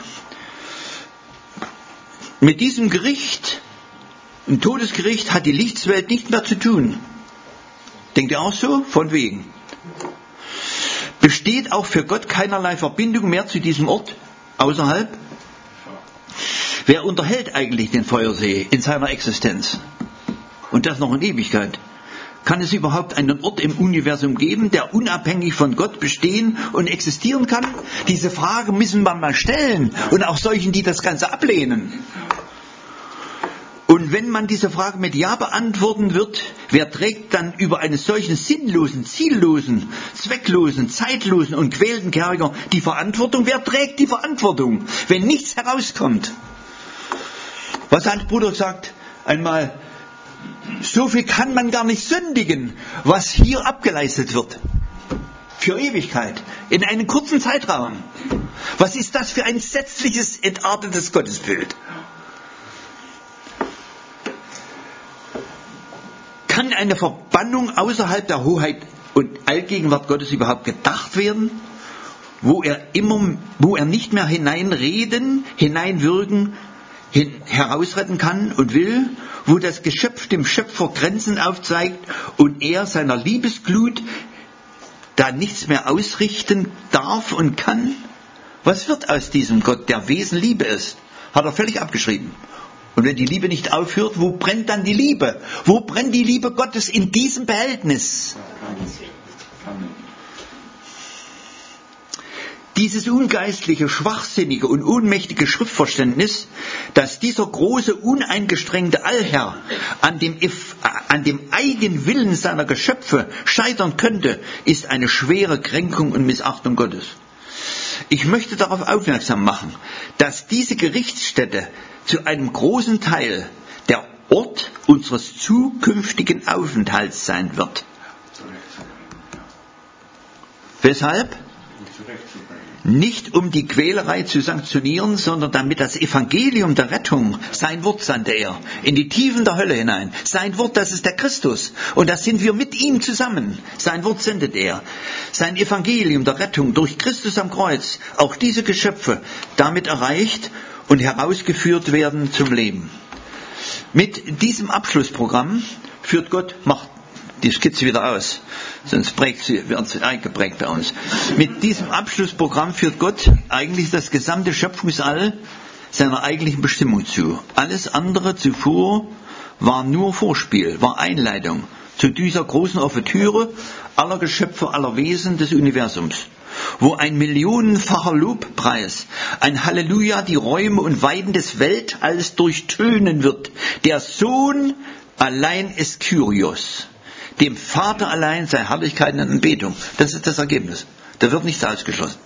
Mit diesem Gericht, ein Todesgericht, hat die Lichtswelt nicht mehr zu tun. Denkt ihr auch so? Von wegen. Besteht auch für Gott keinerlei Verbindung mehr zu diesem Ort außerhalb? Wer unterhält eigentlich den Feuersee in seiner Existenz? Und das noch in Ewigkeit. Kann es überhaupt einen Ort im Universum geben, der unabhängig von Gott bestehen und existieren kann? Diese Frage müssen wir mal stellen. Und auch solchen, die das Ganze ablehnen. Und wenn man diese Frage mit Ja beantworten wird, wer trägt dann über einen solchen sinnlosen, ziellosen, zwecklosen, zeitlosen und quälenden Kerker die Verantwortung? Wer trägt die Verantwortung, wenn nichts herauskommt? Was hat Bruder gesagt einmal? So viel kann man gar nicht sündigen, was hier abgeleistet wird. Für Ewigkeit. In einem kurzen Zeitraum. Was ist das für ein entsetzliches, entartetes Gottesbild? Kann eine Verbannung außerhalb der Hoheit und Allgegenwart Gottes überhaupt gedacht werden, wo er nicht mehr hineinreden, hineinwirken, herausretten kann und will, wo das Geschöpf dem Schöpfer Grenzen aufzeigt und er seiner Liebesglut da nichts mehr ausrichten darf und kann? Was wird aus diesem Gott, der Wesen Liebe ist? Hat er völlig abgeschrieben. Und wenn die Liebe nicht aufhört, wo brennt dann die Liebe? Wo brennt die Liebe Gottes in diesem Behältnis? Dieses ungeistliche, schwachsinnige und ohnmächtige Schriftverständnis, dass dieser große, uneingeschränkte Allherr an dem Eigenwillen seiner Geschöpfe scheitern könnte, ist eine schwere Kränkung und Missachtung Gottes. Ich möchte darauf aufmerksam machen, dass diese Gerichtsstätte zu einem großen Teil der Ort unseres zukünftigen Aufenthalts sein wird. Weshalb? Nicht um die Quälerei zu sanktionieren, sondern damit das Evangelium der Rettung, sein Wort sandte er, in die Tiefen der Hölle hinein. Sein Wort, das ist der Christus. Und das sind wir mit ihm zusammen. Sein Wort sendet er. Sein Evangelium der Rettung durch Christus am Kreuz, auch diese Geschöpfe damit erreicht und herausgeführt werden zum Leben. Mit diesem Abschlussprogramm führt Gott, macht die Skizze wieder aus, sonst wird sie eingeprägt bei uns. Mit diesem Abschlussprogramm führt Gott eigentlich das gesamte Schöpfungsall seiner eigentlichen Bestimmung zu. Alles andere zuvor war nur Vorspiel, war Einleitung zu dieser großen Ouvertüre aller Geschöpfe, aller Wesen des Universums, wo ein millionenfacher Lobpreis, ein Halleluja die Räume und Weiden des Weltalls durchtönen wird. Der Sohn allein ist Kyrios. Dem Vater allein sei Herrlichkeit und Anbetung. Das ist das Ergebnis. Da wird nichts ausgeschlossen.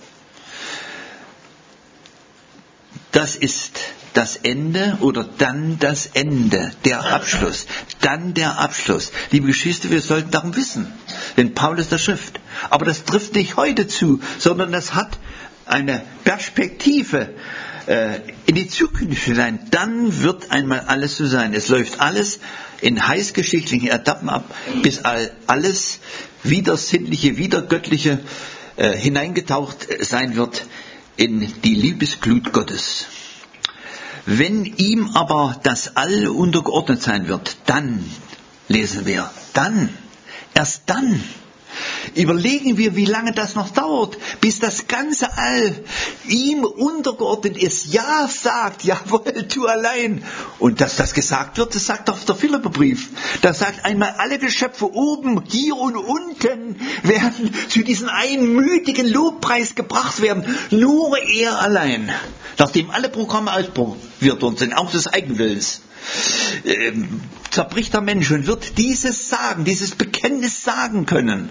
Das ist das Ende oder dann das Ende, der Abschluss. Dann der Abschluss. Liebe Geschwister, wir sollten darum wissen, denn Paulus der Schrift. Aber das trifft nicht heute zu, sondern das hat eine Perspektive in die Zukunft hinein. Dann wird einmal alles so sein. Es läuft alles in heißgeschichtlichen Etappen ab, bis alles widersinnliche, widergöttliche hineingetaucht sein wird in die Liebesglut Gottes. Wenn ihm aber das All untergeordnet sein wird, dann, lesen wir, erst dann, überlegen wir, wie lange das noch dauert, bis das ganze All ihm untergeordnet ist, ja sagt, jawohl, du allein. Und dass das gesagt wird, das sagt auch der Philipperbrief. Da sagt einmal, alle Geschöpfe oben, hier und unten werden zu diesem einmütigen Lobpreis gebracht werden. Nur er allein. Nachdem alle Programme ausprobiert worden sind, auch des Eigenwillens, zerbricht der Mensch und wird dieses sagen, dieses Bekenntnis sagen können.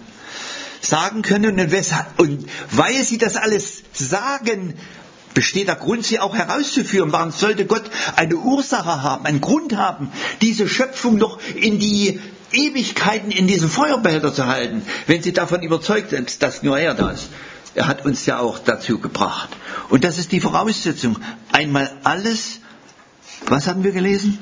Und weil sie das alles sagen, besteht der Grund, sie auch herauszuführen. Warum sollte Gott eine Ursache haben, einen Grund haben, diese Schöpfung noch in die Ewigkeiten in diesem Feuerbehälter zu halten, wenn sie davon überzeugt sind, dass nur er da ist? Er hat uns ja auch dazu gebracht. Und das ist die Voraussetzung. Einmal alles, was hatten wir gelesen?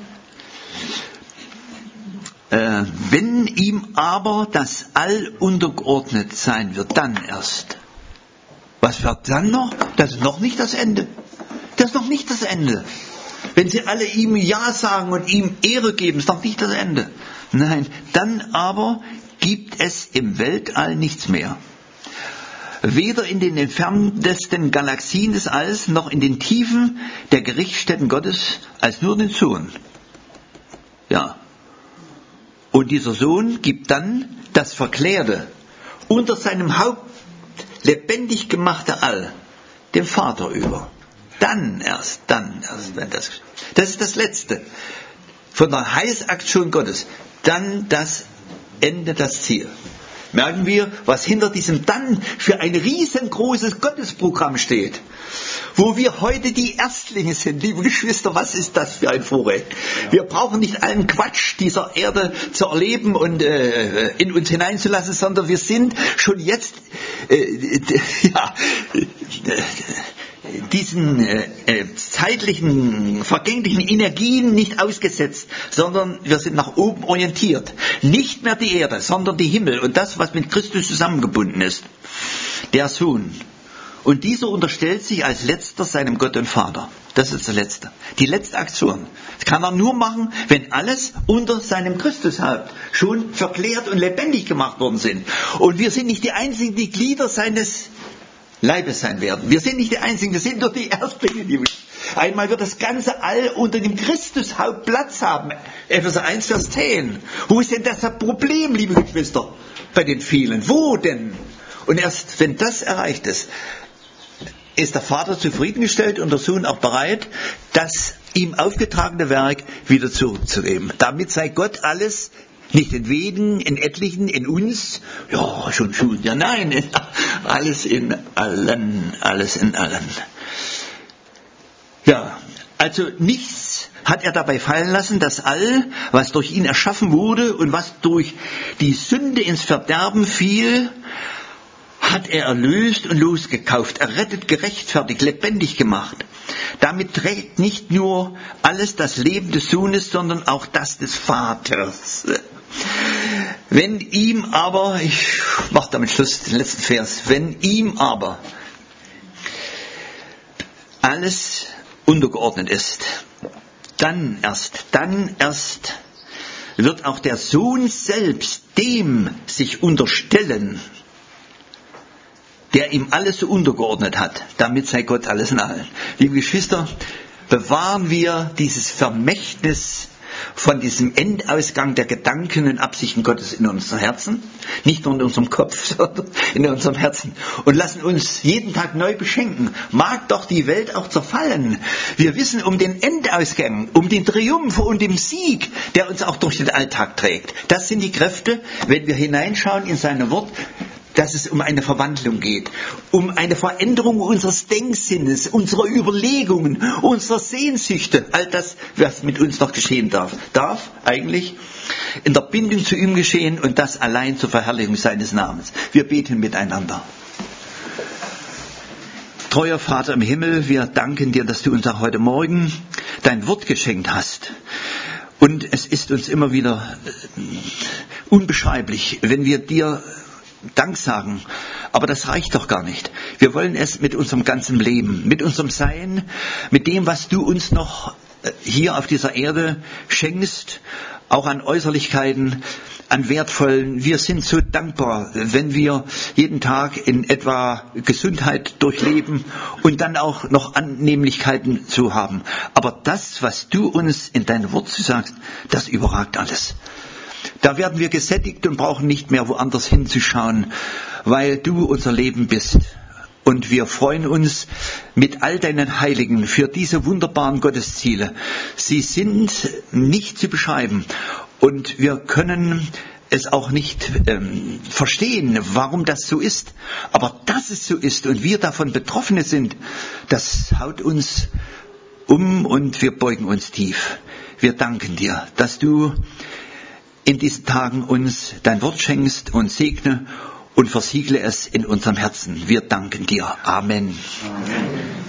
Wenn ihm aber das All untergeordnet sein wird, dann erst. Was wird dann noch? Das ist noch nicht das Ende. Das ist noch nicht das Ende. Wenn sie alle ihm Ja sagen und ihm Ehre geben, ist noch nicht das Ende. Nein, dann aber gibt es im Weltall nichts mehr. Weder in den entferntesten Galaxien des Alls, noch in den Tiefen der Gerichtsstätten Gottes, als nur den Sohn. Ja. Und dieser Sohn gibt dann das verklärte, unter seinem Haupt lebendig gemachte All dem Vater über. Dann erst, wenn das ist das Letzte. Von der Heilsaktion Gottes. Dann das Ende, das Ziel. Merken wir, was hinter diesem Dann für ein riesengroßes Gottesprogramm steht. Wo wir heute die Erstlinge sind, liebe Geschwister, was ist das für ein Vorrecht? Wir brauchen nicht allen Quatsch dieser Erde zu erleben und in uns hineinzulassen, sondern wir sind schon jetzt diesen zeitlichen, vergänglichen Energien nicht ausgesetzt, sondern wir sind nach oben orientiert. Nicht mehr die Erde, sondern die Himmel und das, was mit Christus zusammengebunden ist. Der Sohn. Und dieser unterstellt sich als letzter seinem Gott und Vater. Das ist das Letzte. Die letzte Aktion. Das kann er nur machen, wenn alles unter seinem Christushaupt schon verklärt und lebendig gemacht worden sind. Und wir sind nicht die einzigen, die Glieder seines Leibes sein werden. Wir sind nicht die Einzigen, wir sind nur die Erstlinge, liebe. Einmal wird das ganze All unter dem Christushaupt Platz haben. Epheser 1, Vers 10. Wo ist denn das Problem, liebe Geschwister, bei den vielen? Wo denn? Und erst wenn das erreicht ist, ist der Vater zufriedengestellt und der Sohn auch bereit, das ihm aufgetragene Werk wieder zurückzugeben. Damit sei Gott alles, nicht in wenigen, in etlichen, in uns, ja, schon, ja, nein, alles in allen, alles in allen. Ja, also nichts hat er dabei fallen lassen, dass all, was durch ihn erschaffen wurde und was durch die Sünde ins Verderben fiel, hat er erlöst und losgekauft, errettet, gerechtfertigt, lebendig gemacht. Damit trägt nicht nur alles das Leben des Sohnes, sondern auch das des Vaters. Wenn ihm aber, ich mache damit Schluss, den letzten Vers, wenn ihm aber alles untergeordnet ist, dann erst wird auch der Sohn selbst dem sich unterstellen, der ihm alles so untergeordnet hat. Damit sei Gott alles in allen. Liebe Geschwister, bewahren wir dieses Vermächtnis von diesem Endausgang der Gedanken und Absichten Gottes in unserem Herzen, nicht nur in unserem Kopf, sondern in unserem Herzen, und lassen uns jeden Tag neu beschenken. Mag doch die Welt auch zerfallen. Wir wissen um den Endausgang, um den Triumph und den Sieg, der uns auch durch den Alltag trägt. Das sind die Kräfte, wenn wir hineinschauen in sein Wort, dass es um eine Verwandlung geht, um eine Veränderung unseres Denksinnes, unserer Überlegungen, unserer Sehnsüchte, all das, was mit uns noch geschehen darf eigentlich in der Bindung zu ihm geschehen und das allein zur Verherrlichung seines Namens. Wir beten miteinander. Treuer Vater im Himmel, wir danken dir, dass du uns auch heute Morgen dein Wort geschenkt hast. Und es ist uns immer wieder unbeschreiblich, wenn wir dir Dank sagen, aber das reicht doch gar nicht. Wir wollen es mit unserem ganzen Leben, mit unserem Sein, mit dem, was du uns noch hier auf dieser Erde schenkst, auch an Äußerlichkeiten, an Wertvollen. Wir sind so dankbar, wenn wir jeden Tag in etwa Gesundheit durchleben und dann auch noch Annehmlichkeiten zu haben. Aber das, was du uns in deinem Wort sagst, das überragt alles. Da werden wir gesättigt und brauchen nicht mehr woanders hinzuschauen, weil du unser Leben bist. Und wir freuen uns mit all deinen Heiligen für diese wunderbaren Gottesziele. Sie sind nicht zu beschreiben und wir können es auch nicht verstehen, warum das so ist. Aber dass es so ist und wir davon Betroffene sind, das haut uns um und wir beugen uns tief. Wir danken dir, dass du in diesen Tagen uns dein Wort schenkst und segne und versiegle es in unserem Herzen. Wir danken dir. Amen. Amen.